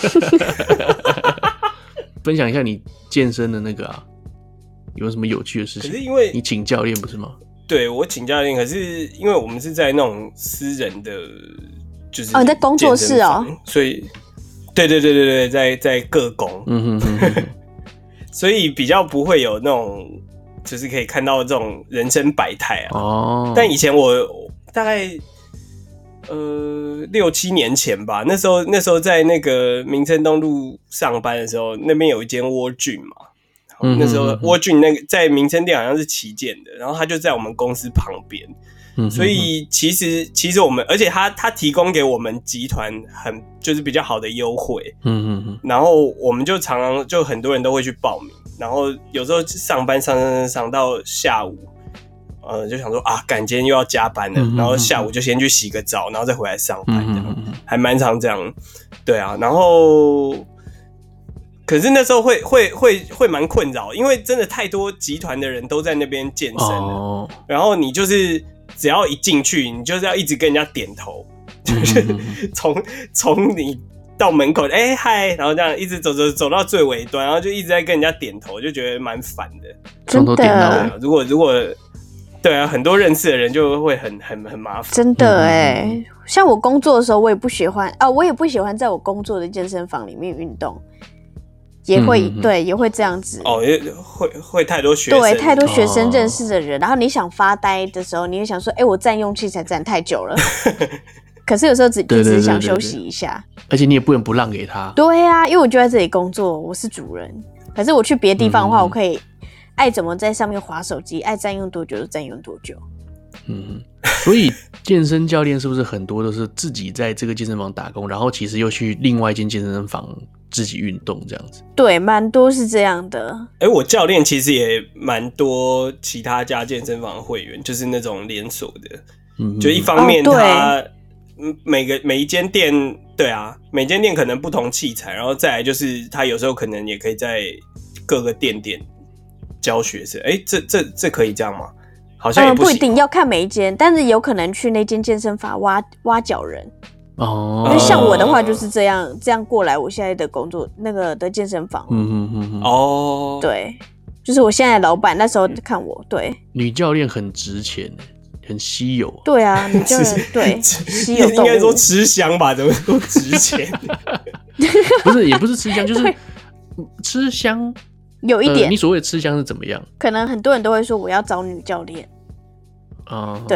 Speaker 2: 分享一下你健身的那个啊，有什么有趣的事情？
Speaker 1: 可是因为
Speaker 2: 你请教练不是吗？
Speaker 1: 对，我请教练，可是因为我们是在那种私人的，就是
Speaker 3: 哦，在工作室哦，
Speaker 1: 所以。对对对对对，在在各工，
Speaker 2: 嗯哼哼哼
Speaker 1: 所以比较不会有那种，就是可以看到这种人生百态啊。
Speaker 2: 哦，
Speaker 1: 但以前我大概呃六七年前吧，那时候那时候在那个民生东路上班的时候，那边有一间窝菌嘛。
Speaker 2: 嗯、
Speaker 1: 那时候窝菌那个在民生店好像是旗舰的，然后他就在我们公司旁边。所以其实其实我们，而且他他提供给我们集团很就是比较好的优惠，
Speaker 2: 嗯嗯
Speaker 1: 然后我们就常常就很多人都会去报名，然后有时候上班上上上到下午，呃就想说啊，赶今天又要加班了，然后下午就先去洗个澡，然后再回来上班，这样还蛮常这样，对啊，然后可是那时候会会会会蛮困扰，因为真的太多集团的人都在那边健身了，哦、然后你就是。只要一进去，你就是要一直跟人家点头，就是从从你到门口，哎、欸、嗨，然后这样一直走走走到最尾端，然后就一直在跟人家点头，就觉得蛮烦的。
Speaker 2: 从头点到尾。
Speaker 1: 如果如果对啊，很多认识的人就会很很很麻烦。
Speaker 3: 真的哎、嗯，像我工作的时候，我也不喜欢啊，我也不喜欢在我工作的健身房里面运动。也会、嗯、对，也会这样子
Speaker 1: 哦，会会太多学生，
Speaker 3: 对，太多学生认识的人，哦、然后你想发呆的时候，你会想说，哎、欸，我占用器材占太久了，可是有时候只你只是想休息一下，
Speaker 2: 而且你也不能不让给他。
Speaker 3: 对啊，因为我就在这里工作，我是主人，可是我去别的地方的话，嗯、我可以爱怎么在上面滑手机，爱占用多久就占用多久。
Speaker 2: 嗯，所以健身教练是不是很多都是自己在这个健身房打工，然后其实又去另外一间健身房自己运动这样子？
Speaker 3: 对，蛮多是这样的。
Speaker 1: 哎、欸，我教练其实也蛮多其他家健身房的会员，就是那种连锁的。嗯，就一方面他、哦、每个每一间店，对啊，每间店可能不同器材，然后再来就是他有时候可能也可以在各个店店教学生。哎、欸，这这这可以这样吗？好像也不行、
Speaker 3: 嗯、不一定要看每一间，但是有可能去那间健身房挖挖角人哦。因为像我的话就是这样，这样过来我现在的工作那个的健身房。
Speaker 2: 嗯嗯嗯嗯。
Speaker 1: 哦，
Speaker 3: 对，就是我现在的老板那时候看我，对。
Speaker 2: 女教练很值钱，很稀有。
Speaker 3: 对啊，女教练对稀有动物。
Speaker 1: 应该说吃香吧？怎么说值钱？
Speaker 2: 不是，也不是吃香，就是吃香。
Speaker 3: 有一点、呃，
Speaker 2: 你所谓的吃香是怎么样？
Speaker 3: 可能很多人都会说我要找女教练啊、uh, ，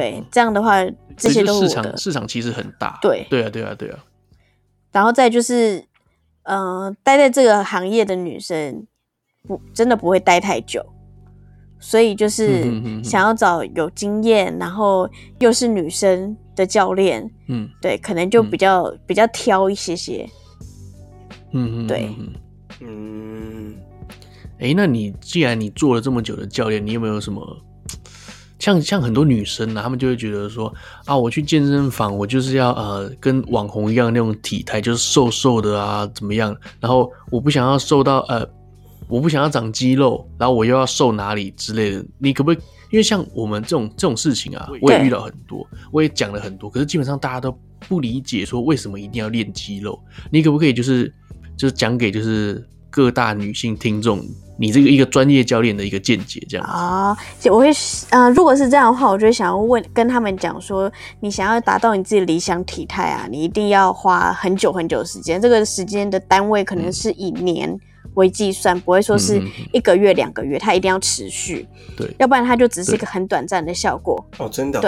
Speaker 3: 对，这样的话这些都是我的
Speaker 2: 市场市场其实很大，
Speaker 3: 对，
Speaker 2: 对啊，对啊，对啊。
Speaker 3: 然后再就是，呃，待在这个行业的女生不真的不会待太久，所以就是想要找有经验，然后又是女生的教练，嗯，对，可能就比较、嗯、比较挑一些些，嗯，对，
Speaker 2: 嗯。哎、欸，那你既然你做了这么久的教练，你有没有什么像像很多女生啊，她们就会觉得说啊，我去健身房，我就是要呃跟网红一样那种体态，就是瘦瘦的啊，怎么样？然后我不想要瘦到呃，我不想要长肌肉，然后我又要瘦哪里之类的。你可不可以？因为像我们这种这种事情啊，我也遇到很多，我也讲了很多，可是基本上大家都不理解说为什么一定要练肌肉。你可不可以就是就是讲给就是各大女性听众？你这个一个专业教练的一个见解，这样
Speaker 3: 啊，我会呃，如果是这样的话，我就会想要问跟他们讲说，你想要达到你自己的理想体态啊，你一定要花很久很久的时间，这个时间的单位可能是以年为计算，不会说是一个月两个月，它一定要持续，
Speaker 2: 对，
Speaker 3: 要不然它就只是一个很短暂的效果。
Speaker 1: 哦，真的，
Speaker 3: 对，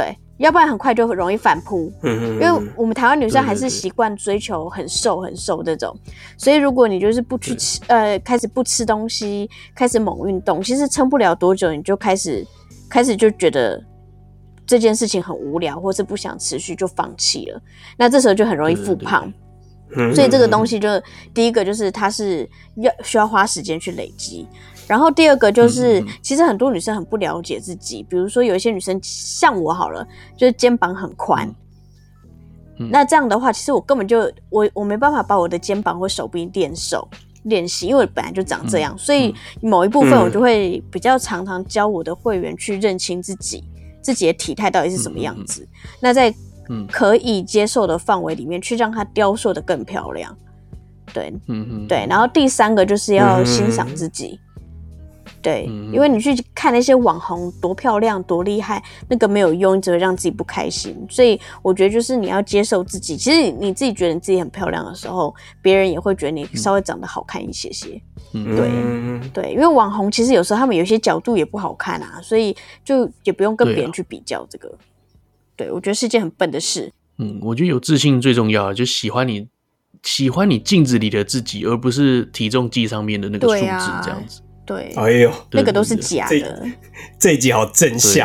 Speaker 3: 要不然很快就容易反扑。
Speaker 1: 嗯
Speaker 3: 因为我们台湾女生还是习惯追求很瘦很瘦这种，所以如果你就是不去吃，呃，开始不吃东西，开始猛运动，其实撑不了多久，你就开始开始就觉得这件事情很无聊，或是不想持续就放弃了。那这时候就很容易复胖。对对对，所以这个东西就第一个就是它是要需要花时间去累积，然后第二个就是、嗯、其实很多女生很不了解自己，比如说有一些女生像我好了，就是肩膀很宽、嗯嗯、那这样的话其实我根本就我我没办法把我的肩膀或手臂练瘦练习，因为我本来就长这样、嗯、所以某一部分我就会比较常常教我的会员去认清自己自己的体态到底是什么样子、嗯、那在可以接受的范围里面去让它雕塑的更漂亮。对，嗯嗯，对。然后第三个就是要欣赏自己。嗯、对、嗯，因为你去看那些网红多漂亮、多厉害，那个没有用，只会让自己不开心。所以我觉得就是你要接受自己。其实你自己觉得你自己很漂亮的时候，别人也会觉得你稍微长得好看一些些。嗯，对、嗯、对，因为网红其实有时候他们有些角度也不好看啊，所以就也不用跟别人去比较这个。对，我觉得是件很笨的事。
Speaker 2: 嗯，我觉得有自信最重要，就喜欢你，喜欢你镜子里的自己，而不是体重计上面的那个数字这样子。
Speaker 3: 对，
Speaker 1: 哎呦，
Speaker 3: 那个都是假的。
Speaker 1: 这, 这一集好正向，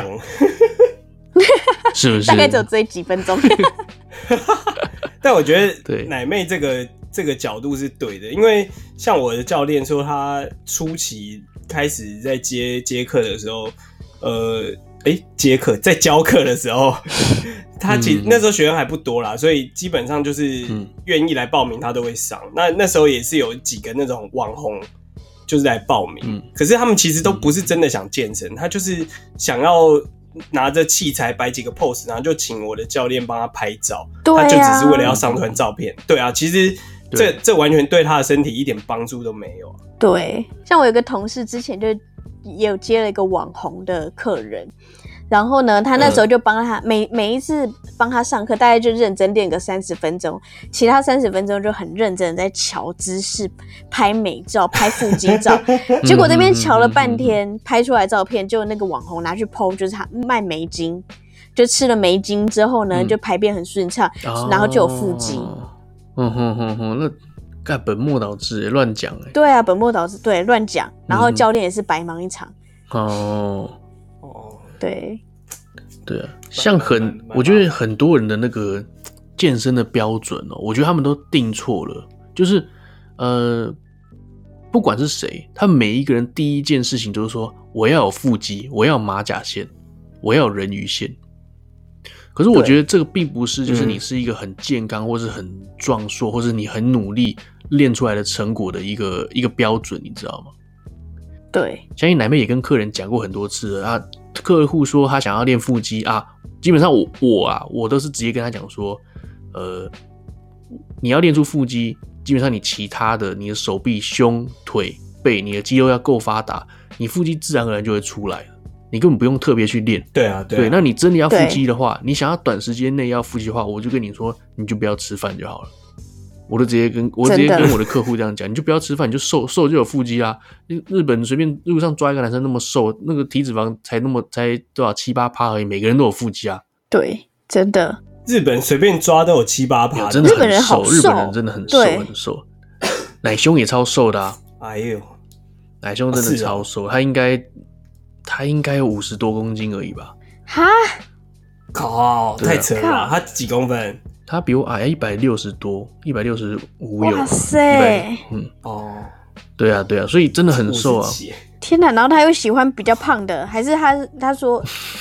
Speaker 2: 是不是？
Speaker 3: 大概只有这几分钟。
Speaker 1: 但我觉得奶妹这个这个角度是对的，因为像我的教练说，他初期开始在接接课的时候，呃。哎、欸，接课在教课的时候，他其实、嗯、那时候学员还不多啦，所以基本上就是愿意来报名，他都会上。嗯、那那时候也是有几个那种网红，就是来报名、嗯，可是他们其实都不是真的想健身，他就是想要拿着器材摆几个 pose， 然后就请我的教练帮他拍照，
Speaker 3: 对啊、
Speaker 1: 他就只是为了要上传照片。对啊，其实这这完全对他的身体一点帮助都没有。
Speaker 3: 对，像我有个同事之前就也有接了一个网红的客人。然后呢，他那时候就帮他、嗯、每每一次帮他上课，大概就认真练个三十分钟，其他三十分钟就很认真的在瞧姿势、拍美照、拍腹肌照。结果这边瞧了半天，拍出来照片，就那个网红拿去 po， 就是他卖梅精，就吃了梅精之后呢，嗯、就排便很顺畅、哦，然后就有腹肌。
Speaker 2: 嗯哼哼哼，那干本末倒置，乱讲哎。
Speaker 3: 对啊，本末倒置，对，乱讲。然后教练也是白忙一场。
Speaker 2: 哦。
Speaker 3: 对，
Speaker 2: 对啊，像很，我觉得很多人的那个健身的标准哦，我觉得他们都定错了。就是呃，不管是谁，他每一个人第一件事情都是说，我要有腹肌，我要有马甲线，我要有人鱼线。可是我觉得这个并不是，就是你是一个很健康，或是很壮硕，或是你很努力练出来的成果的一个一个标准，你知道吗？
Speaker 3: 对，
Speaker 2: 相信奶妹也跟客人讲过很多次了啊。客户说他想要练腹肌啊，基本上我我啊，我都是直接跟他讲说，呃，你要练出腹肌，基本上你其他的，你的手臂、胸、腿、背，你的肌肉要够发达，你腹肌自然而然就会出来了，你根本不用特别去练。
Speaker 1: 对啊，对啊，
Speaker 2: 对，那你真的要腹肌的话，你想要短时间内要腹肌的话，我就跟你说，你就不要吃饭就好了。我就直接跟我直接跟我的客户这样讲，你就不要吃饭，你就瘦瘦就有腹肌啦。日本随便路上抓一个男生那么瘦，那个体脂肪才那么才多少七八趴而已，每个人都有腹肌啊。
Speaker 3: 对，真的。
Speaker 1: 日本随便抓都有七八趴，
Speaker 2: 真的很瘦。日本人
Speaker 3: 好瘦，
Speaker 2: 日本人真的很瘦很瘦，奶兄也超瘦的啊。
Speaker 1: 哎呦，
Speaker 2: 奶兄真的超瘦，啊哦、他应该他应该有五十多公斤而已吧？
Speaker 3: 哈，
Speaker 1: 靠，太扯了吧！他几公分？
Speaker 2: 他比我矮一百六十多，一百六十五有。
Speaker 3: 哇塞，
Speaker 2: 嗯，
Speaker 1: 哦，
Speaker 2: 对啊，对啊，所以真的很瘦啊！
Speaker 3: 天哪，然后他又喜欢比较胖的，还是他他说，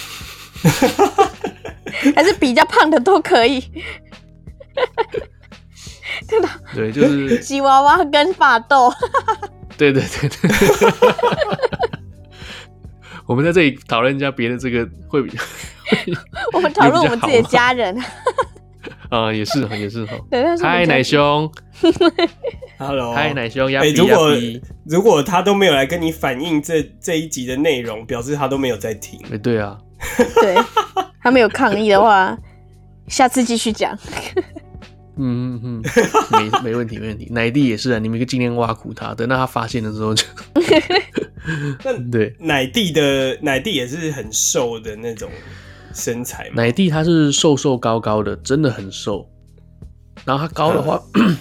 Speaker 3: 还是比较胖的都可以。真的，
Speaker 2: 对，就是
Speaker 3: 吉娃娃跟法斗。
Speaker 2: 对对对对。我们在这里讨论人家别的这个会比，
Speaker 3: 我们讨论我们自己的家人。
Speaker 2: 啊、呃，也是也是哈。嗨，奶兄
Speaker 1: ，Hello，
Speaker 2: 嗨，奶兄，
Speaker 1: 哎、欸，如果如果他都没有来跟你反映这这一集的内容，表示他都没有在听。
Speaker 2: 哎、欸，对啊，
Speaker 3: 对，他没有抗议的话，下次继续讲。
Speaker 2: 嗯嗯嗯，没没问题没问题。奶弟也是啊，你们就尽量挖苦他，等到他发现的时候就。
Speaker 1: 那对，奶弟的奶弟也是很瘦的那种。 身材吗？
Speaker 2: 奶弟他是瘦瘦高高的，真的很瘦。然后他高的话，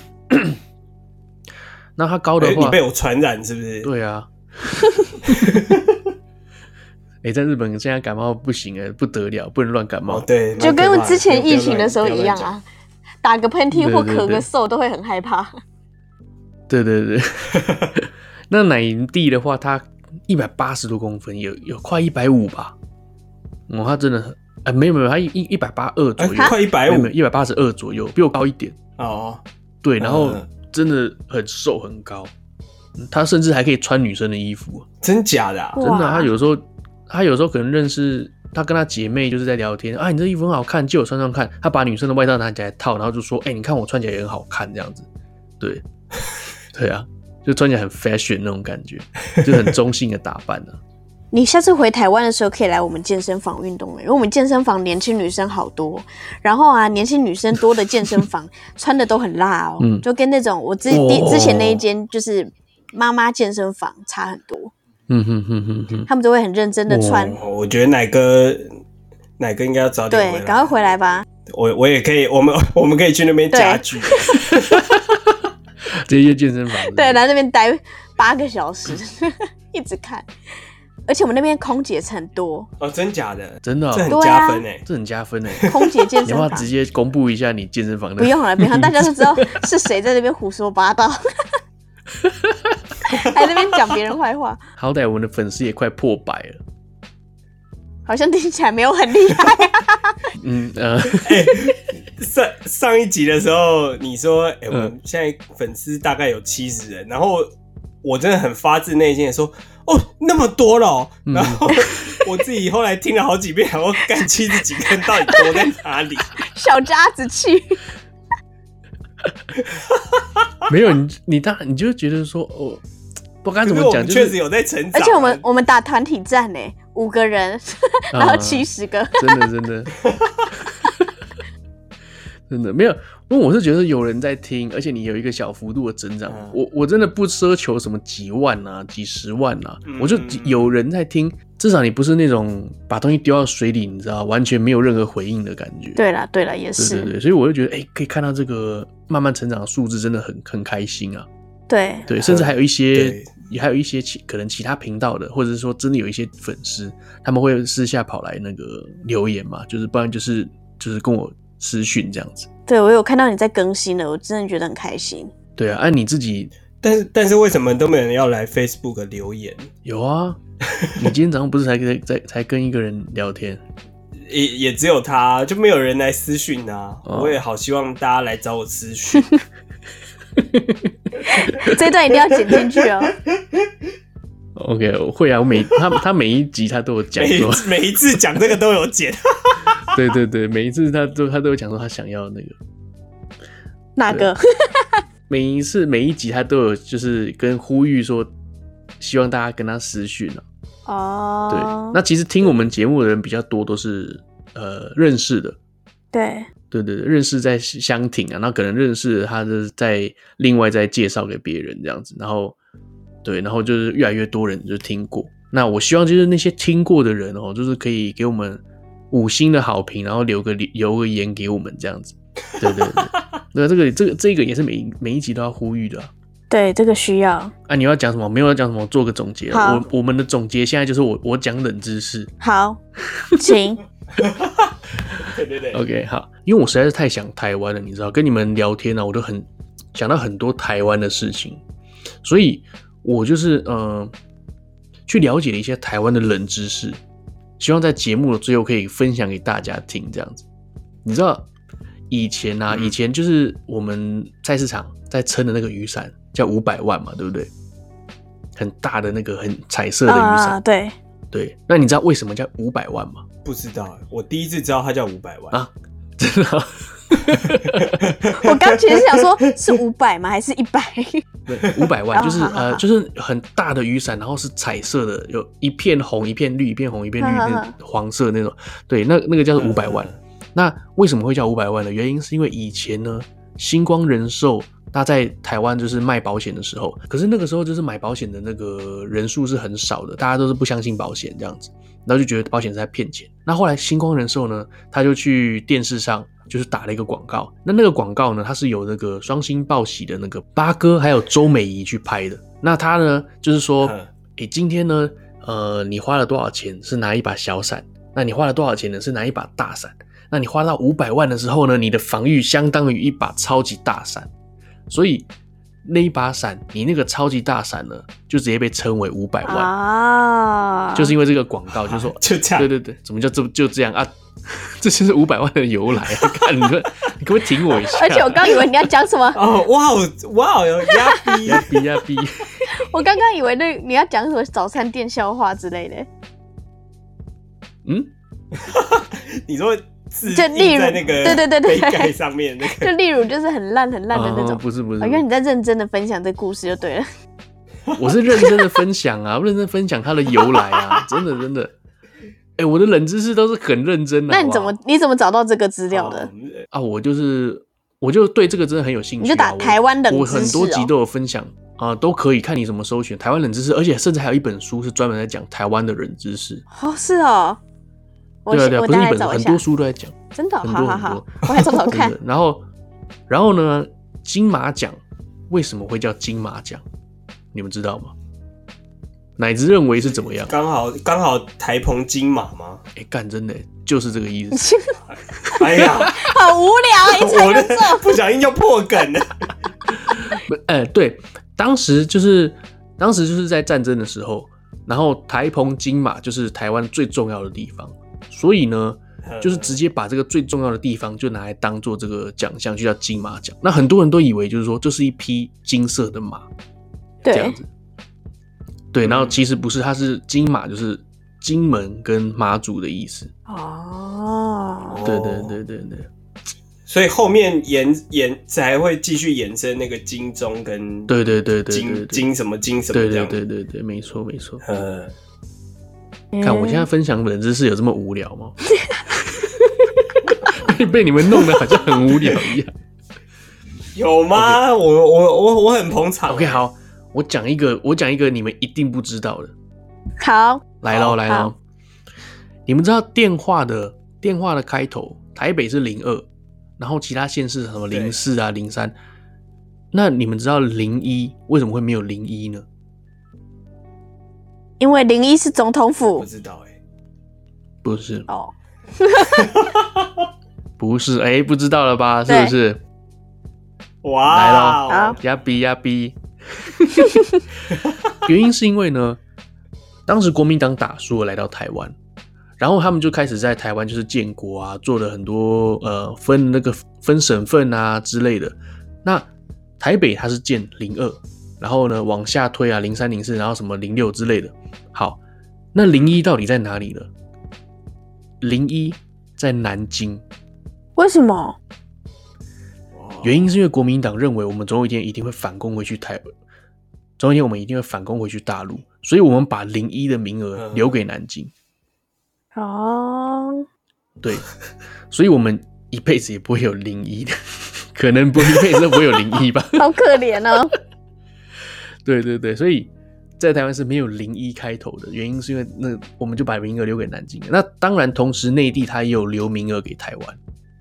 Speaker 2: 那他高的话，
Speaker 1: 欸，你被我传染是不是？
Speaker 2: 对啊。哎、欸，在日本现在感冒不行哎，不得了，不能乱感冒。
Speaker 1: 哦，对，
Speaker 3: 就跟之前疫情的时候一样啊，打个喷嚏或咳个嗽都会很害怕。
Speaker 2: 对对对。那奶弟的话，他一百八十多公分，有有快一百五吧。哦，他真的很，哎、欸，没有没有，他一一百八二左右，
Speaker 1: 欸，快一百五，
Speaker 2: 一百八十二左右，比我高一点。
Speaker 1: 哦，
Speaker 2: 对，然后真的很瘦很高，他甚至还可以穿女生的衣服。
Speaker 1: 真假的啊？
Speaker 2: 真的，他有时候他有时候可能认识他跟他姐妹就是在聊天啊，你这衣服很好看，借我穿穿看。他把女生的外套拿起来套，然后就说：“哎、欸，你看我穿起来也很好看。”这样子，对，对啊，就穿起来很 fashion 那种感觉，就很中性的打扮啊。
Speaker 3: 你下次回台湾的时候可以来我们健身房运动，因为我们健身房年轻女生好多，然后啊，年轻女生多的健身房穿的都很辣哦，嗯、就跟那种我之、哦、之前那一间就是妈妈健身房差很多。
Speaker 2: 嗯哼哼哼哼，
Speaker 3: 他们都会很认真的穿。
Speaker 1: 哦、我觉得奶哥奶哥应该要早点回来，
Speaker 3: 对，赶快回来吧。
Speaker 1: 我我也可以，我们我们可以去那边家居。
Speaker 2: 这些健身房是不是，
Speaker 3: 对，来那边待八个小时，一直看。而且我们那边空姐很多
Speaker 1: 哦，真假的？
Speaker 2: 真的、哦，
Speaker 1: 这很加分哎、欸，
Speaker 2: 这很加分哎、欸。
Speaker 3: 空姐健身房，
Speaker 2: 你要不要直接公布一下你健身房的？
Speaker 3: 不用了，不用，大家都知道是谁在那边胡说八道，还在那边讲别人坏话。
Speaker 2: 好歹我们的粉丝也快破百了，
Speaker 3: 好像听起来没有很厉害、啊。
Speaker 2: 嗯呃，
Speaker 1: 欸、上上一集的时候你说，哎、欸，我们现在粉丝大概有七十人，然后我真的很发自内心的说。哦，那么多了、喔，然后我自己后来听了好几遍，我干七十几个人到底多在哪里？
Speaker 3: 小家子气。
Speaker 2: 没有你，你当你就觉得说，哦，不该怎么讲，
Speaker 1: 确实有在成长。
Speaker 3: 而且我们我们打团体战呢，五个人，然后七十个，
Speaker 2: 啊、真的真的真的没有。因为我是觉得有人在听，而且你有一个小幅度的增长，嗯、我我真的不奢求什么几万啊、几十万啊，嗯、我就有人在听，至少你不是那种把东西丢到水里，你知道，完全没有任何回应的感觉。
Speaker 3: 对啦，对啦，也是。
Speaker 2: 对对对，所以我就觉得，哎、欸，可以看到这个慢慢成长的数字，真的很很开心啊。
Speaker 3: 对
Speaker 2: 对，甚至还有一些，也还有一些其可能其他频道的，或者是说真的有一些粉丝，他们会私下跑来那个留言嘛，就是不然就是就是跟我私讯这样子。
Speaker 3: 对，我有看到你在更新了，我真的觉得很开心。
Speaker 2: 对啊，按、啊、你自己，
Speaker 1: 但是但是为什么都没有人要来 Facebook 留言？
Speaker 2: 有啊，你今天早上不是才在在才跟一个人聊天？
Speaker 1: 也也只有他，就没有人来私讯啊。哦、我也好希望大家来找我私讯。
Speaker 3: 这段一定要剪进去哦。
Speaker 2: OK， 我会啊，我每他他每一集他都有讲说，
Speaker 1: 每每一次讲这个都有剪。
Speaker 2: 对对对，每一次他都他都有讲说他想要那个
Speaker 3: 哪个？
Speaker 2: 每一次每一集他都有就是跟呼吁说，希望大家跟他私讯啊。
Speaker 3: 哦，
Speaker 2: 对，那其实听我们节目的人比较多，都是呃认识的。
Speaker 3: 对
Speaker 2: 对对对，认识在相挺啊，然后可能认识他的再另外再介绍给别人这样子，然后对，然后就是越来越多人就听过。那我希望就是那些听过的人哦，就是可以给我们五星的好评，然后留个留个言给我们这样子。对对对，那这个这个这个也是每每一集都要呼吁的、啊。
Speaker 3: 对，这个需要。
Speaker 2: 啊，你要讲什么？没有要讲什么，做个总结。我我们的总结现在就是我我讲冷知识。
Speaker 3: 好，请。
Speaker 1: 对对对
Speaker 2: ，OK， 好，因为我实在是太想台湾了，你知道，跟你们聊天啊，我都很想到很多台湾的事情，所以我就是呃去了解了一些台湾的冷知识，希望在节目的最后可以分享给大家听，这样子。你知道以前啊，以前就是我们菜市场在撑的那个雨伞叫五百万嘛，对不对？很大的那个很彩色的雨伞、
Speaker 3: 啊，对
Speaker 2: 对。那你知道为什么叫五百万吗？
Speaker 1: 不知道，我第一次知道它叫五百万
Speaker 2: 啊，真的、啊。
Speaker 3: 我刚其实想说，是五百吗？还是一百？
Speaker 2: 对，五百万就是、哦、呃，就是很大的雨伞，然后是彩色的，有一片红，一片绿，一片红，一片绿，那黄色那种。对，那那个叫做五百万。那为什么会叫五百万呢？原因是因为以前呢，星光人寿那在台湾就是卖保险的时候，可是那个时候就是买保险的那个人数是很少的，大家都是不相信保险这样子，然后就觉得保险是在骗钱。那后来星光人寿呢，他就去电视上就是打了一个广告，那那个广告呢，它是由那个双星报喜的那个八哥还有周美仪去拍的。那他呢就是说，诶，今天呢，呃，你花了多少钱是拿一把小伞，那你花了多少钱呢是拿一把大伞，那你花到五百万的时候呢，你的防御相当于一把超级大伞，所以那一把伞，你那个超级大伞呢，就直接被称为五百万啊，就是因为这个广告，就说
Speaker 1: 就这样，
Speaker 2: 对对对，怎么叫就就这样啊？这就是五百万的由来啊！看你们，你可不可以挺我一下？
Speaker 3: 而且我刚以为你要讲什么
Speaker 1: 哦，哇哦哇哦，呀逼
Speaker 2: 呀逼呀逼！
Speaker 3: 我刚刚以为那你要讲什么早餐店笑话之类的。
Speaker 2: 嗯，
Speaker 1: 你说字
Speaker 3: 就例如
Speaker 1: 在那个
Speaker 3: 对对对对
Speaker 1: 杯盖上面那个，
Speaker 3: 就例如就是很烂很烂的那种，
Speaker 2: 哦、不是不是，
Speaker 3: 我觉得你在认真的分享这故事就对了。
Speaker 2: 我是认真的分享啊，认真分享它的由来啊，真的真的。哎、欸，我的冷知识都是很认真的。
Speaker 3: 那你怎么你怎么找到这个资料的？
Speaker 2: 啊，我就是我就对这个真的很有兴趣、啊。
Speaker 3: 你就打台湾冷知识、哦，
Speaker 2: 我很多集都有分享啊、呃，都可以看你怎么搜寻台湾冷知识，而且甚至还有一本书是专门在讲台湾的冷知识。
Speaker 3: 哦，是哦。
Speaker 2: 对啊对啊，不是一本，
Speaker 3: 一
Speaker 2: 很多书都在讲。
Speaker 3: 真的、哦，
Speaker 2: 很多
Speaker 3: 好好好，
Speaker 2: 很多
Speaker 3: 我还找找看。
Speaker 2: 然后，然后呢，金马奖为什么会叫金马奖？你们知道吗？乃子认为是怎么样？
Speaker 1: 刚好刚好台澎金马吗？
Speaker 2: 哎、欸，干真的就是这个意思。
Speaker 1: 哎呀，
Speaker 3: 好无聊，一猜就中，
Speaker 1: 不小心就破梗了。
Speaker 2: 哎、欸，对，当时就是当时就是在战争的时候，然后台澎金马就是台湾最重要的地方，所以呢，就是直接把这个最重要的地方就拿来当做这个奖项，就叫金马奖。那很多人都以为就是说这是一匹金色的马，
Speaker 3: 对，
Speaker 2: 这样子。对，然后其实不是，它是金马，就是金门跟马祖的意思。
Speaker 3: 哦，
Speaker 2: 对对对对对。
Speaker 1: 所以后面延延才会继续延伸那个金钟跟
Speaker 2: 对对对对
Speaker 1: 金金什么金什么这样。
Speaker 2: 对对对对对，没错没错。
Speaker 1: 呃，
Speaker 2: 看我现在分享冷知识有这么无聊吗？被你们弄得好像很无聊一样。
Speaker 1: 有吗？ Okay. 我我我我很捧场。
Speaker 2: OK， 好。我讲一个，我讲一个你们一定不知道的。
Speaker 3: 好，
Speaker 2: 来咯来咯。你们知道电话的电话的开头，台北是零二，然后其他县市什么零四啊、零三，那你们知道零一为什么会没有零一呢？
Speaker 3: 因为零一是总统府。
Speaker 1: 不知道哎、欸，
Speaker 2: 不是
Speaker 3: 哦，
Speaker 2: 不是哎、欸，不知道了吧？是不是？
Speaker 1: 哇，
Speaker 2: 来咯，呀逼呀逼。原因是因为呢，当时国民党打输了来到台湾，然后他们就开始在台湾就是建国啊，做了很多呃分那个分省份啊之类的。那台北它是建零二，然后呢往下推啊零三零四，然后什么零六之类的。好，那零一到底在哪里呢？零一在南京。
Speaker 3: 为什么？
Speaker 2: 原因是因为国民党认为我们总有一天一定会反攻回去台，总有一天我们一定会反攻回去大陆，所以我们把零一的名额留给南京。
Speaker 3: 哦，
Speaker 2: 对，所以我们一辈子也不会有零一的，可能不一辈子都不会有零一吧。
Speaker 3: 好可怜哦。
Speaker 2: 对对对，所以在台湾是没有零一开头的，原因是因为那我们就把名额留给南京。那当然，同时内地它也有留名额给台湾。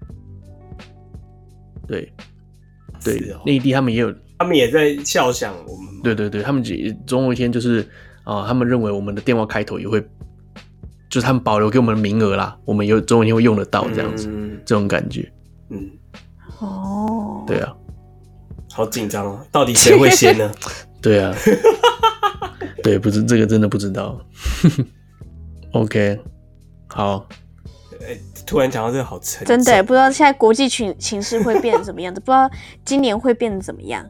Speaker 2: 对。对，内、哦、地他们也有，
Speaker 1: 他们也在笑想我们。
Speaker 2: 对对对，他们总有一天就是啊、呃，他们认为我们的电话开头也会，就是他们保留给我们的名额啦，我们有总有一天会用得到这样子，嗯、这种感觉。
Speaker 1: 嗯，
Speaker 3: 哦，
Speaker 2: 对啊，
Speaker 1: 好紧张哦，到底谁会先呢？
Speaker 2: 对啊，对，不是这个真的不知道。OK， 好。
Speaker 1: 欸、突然讲到这个好沉重，
Speaker 3: 真的不知道现在国际情情势会变成什么样子，不知道今年会变成怎么样。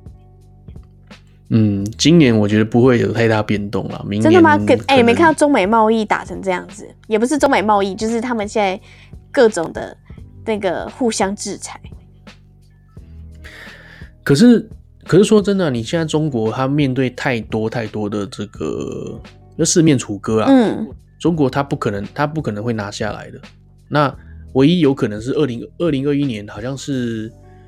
Speaker 2: 嗯，今年我觉得不会有太大变动啦。明年真的吗？
Speaker 3: 哎、欸，没看到中美贸易打成这样子，也不是中美贸易，就是他们现在各种的那个互相制裁。
Speaker 2: 可是，可是说真的，你现在中国它面对太多太多的这个四面楚歌啊。
Speaker 3: 嗯。
Speaker 2: 中国他不可能，他不可能会拿下来的。那唯一有可能是二零二零二一年，好像是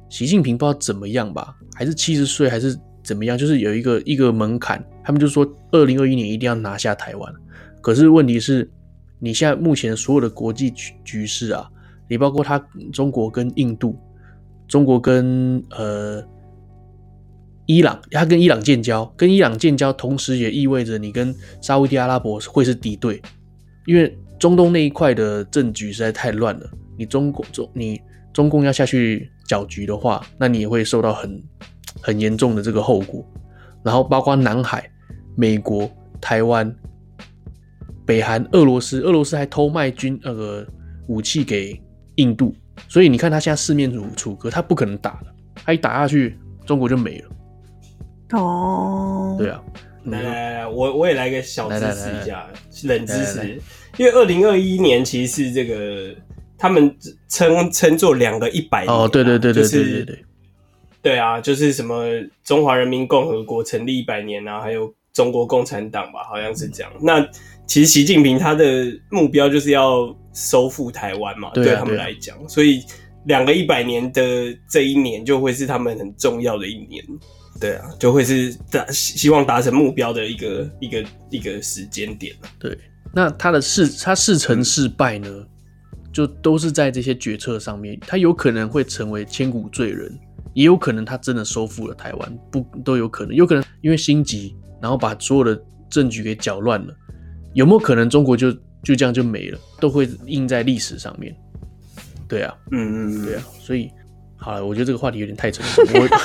Speaker 2: 习近平不知道怎么样吧，还是七十岁还是怎么样，就是有一个一个门槛，他们就说二零二一年一定要拿下台湾。可是问题是，你现在目前所有的国际局势啊，你包括他中国跟印度，中国跟呃伊朗，他跟伊朗建交，跟伊朗建交，同时也意味着你跟沙烏地阿拉伯会是敌对，因为中东那一块的政局实在太乱了，你中国中你中共要下去搅局的话，那你也会受到很很严重的这个后果。然后包括南海、美国、台湾、北韩、俄罗斯，俄罗斯还偷卖军那个、呃、武器给印度，所以你看他现在四面楚歌，他不可能打了，他一打下去，中国就没了。
Speaker 3: 哦，
Speaker 2: 对啊，
Speaker 1: 来来来，我我也来个小知识一下，冷知识，因为二零二一年其实是这个他们称称作两个一百年、啊，
Speaker 2: 哦，对对对对对对对，
Speaker 1: 就是、对啊，就是什么中华人民共和国成立一百年啊，还有中国共产党吧，好像是这样。那其实习近平他的目标就是要收复台湾嘛， 对,、啊、对他们来讲，所以两个一百年的这一年就会是他们很重要的一年。对啊，就会是达希望达成目标的一个一个一个时间点。
Speaker 2: 对，那他的事他事成事败呢，就都是在这些决策上面。他有可能会成为千古罪人，也有可能他真的收复了台湾，不都有可能。有可能因为心急，然后把所有的政局给搅乱了。有没有可能中国就就这样就没了？都会印在历史上面。对啊，
Speaker 1: 嗯嗯，
Speaker 2: 对啊，所以好了，我觉得这个话题有点太沉重。我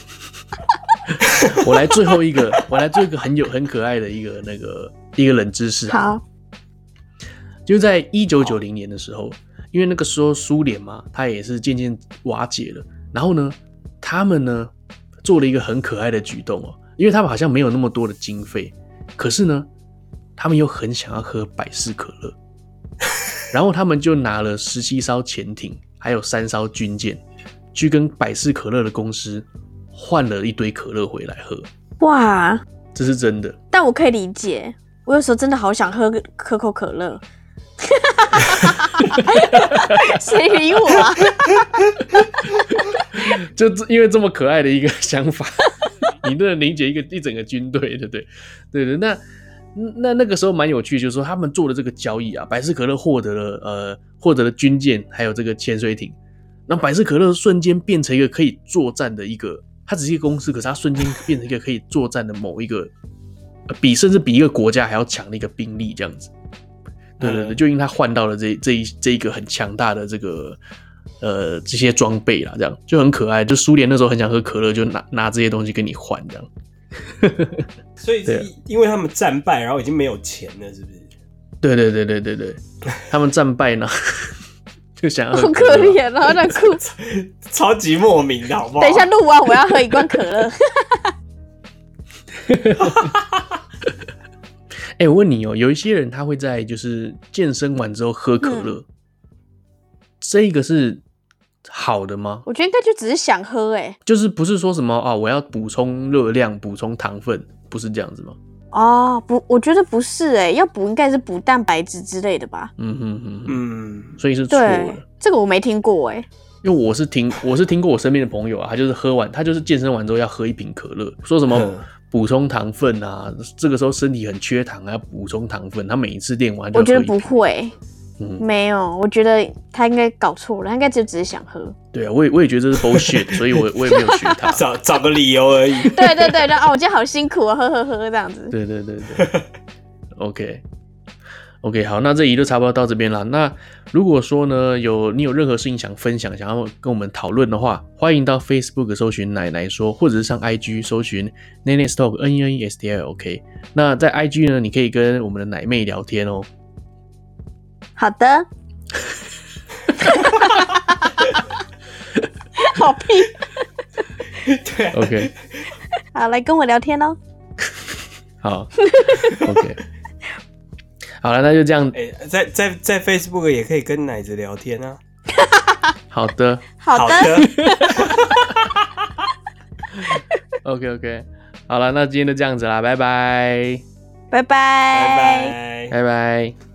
Speaker 2: 我来最后一个，我来做一个很有很可爱的一个那个一个冷知识。
Speaker 3: 好，
Speaker 2: 就在一九九零年的时候，因为那个时候苏联嘛，它也是渐渐瓦解了。然后呢，他们呢做了一个很可爱的举动哦，因为他们好像没有那么多的经费，可是呢，他们又很想要喝百事可乐，然后他们就拿了十七艘潜艇，还有三艘军舰，去跟百事可乐的公司换了一堆可乐回来喝。
Speaker 3: 哇，
Speaker 2: 这是真的。
Speaker 3: 但我可以理解，我有时候真的好想喝可口可乐。谁理我啊？
Speaker 2: 就因为这么可爱的一个想法，你都能理解一个一整个军队，对不对？对对，那那那个时候蛮有趣，就是说他们做的这个交易啊，百事可乐获得了呃获得了军舰，还有这个潜水艇，那百事可乐瞬间变成一个可以作战的一个，它只是一个公司，可是它瞬间变成一个可以作战的某一个，比甚至比一个国家还要强的一个兵力这样子。对对对，就因为他换到了这这一这一个很强大的这个呃这些装备啦，这样就很可爱。就苏联那时候很想喝可乐，就拿拿这些东西跟你换这样。
Speaker 1: 所以是因为他们战败，然后已经没有钱了，是不是？
Speaker 2: 对对对对对对，他们战败呢，就想要喝
Speaker 3: 好可怜啊，那哭，
Speaker 1: 超级莫名的，好不好？
Speaker 3: 等一下录完我要喝一罐可乐。
Speaker 2: 哎、欸，我问你哦，有一些人他会在就是健身完之后喝可乐，嗯、这个是好的吗？
Speaker 3: 我觉得应该就只是想喝、欸，哎，
Speaker 2: 就是不是说什么啊，我要补充热量、补充糖分，不是这样子吗？
Speaker 3: 哦，不，我觉得不是、欸，哎，要补应该是补蛋白质之类的吧？
Speaker 2: 嗯哼哼
Speaker 1: 嗯，
Speaker 2: 所以是错了。
Speaker 3: 这个我没听过、欸，哎，
Speaker 2: 因为我是听我是听过我身边的朋友啊，他就是喝完，他就是健身完之后要喝一瓶可乐，说什么。嗯补充糖分啊，这个时候身体很缺糖，要补充糖分。他每一次练完就喝一瓶，
Speaker 3: 我觉得不会，嗯，没有，我觉得他应该搞错了，他应该就只是想喝。对
Speaker 2: 啊，我也我也觉得这是 bullshit， 所以我我也没有学他，
Speaker 1: 找找个理由而已。
Speaker 3: 对对对，然后、哦、我今天好辛苦啊，喝喝喝这样子。
Speaker 2: 对对对对 ，OK。OK， 好，那这一集就差不多到这边了。那如果说呢，有你有任何事情想分享，想要跟我们讨论的话，欢迎到 Facebook 搜寻奶奶说，或者是上 I G 搜寻 Nenes Talk N E N E S T L OK。那在 I G 呢，你可以跟我们的奶妹聊天哦。
Speaker 3: 好的。好屁。
Speaker 1: 对、啊、
Speaker 2: ，OK。
Speaker 3: 好，来跟我聊天哦。
Speaker 2: 好 ，OK。好了，那就这样。
Speaker 1: 欸、在在在 Facebook 也可以跟奶子聊天啊。
Speaker 2: 好的，
Speaker 3: 好的。
Speaker 2: OK OK， 好了，那今天就这样子啦，拜拜，
Speaker 3: 拜拜，
Speaker 1: 拜拜，
Speaker 2: 拜拜。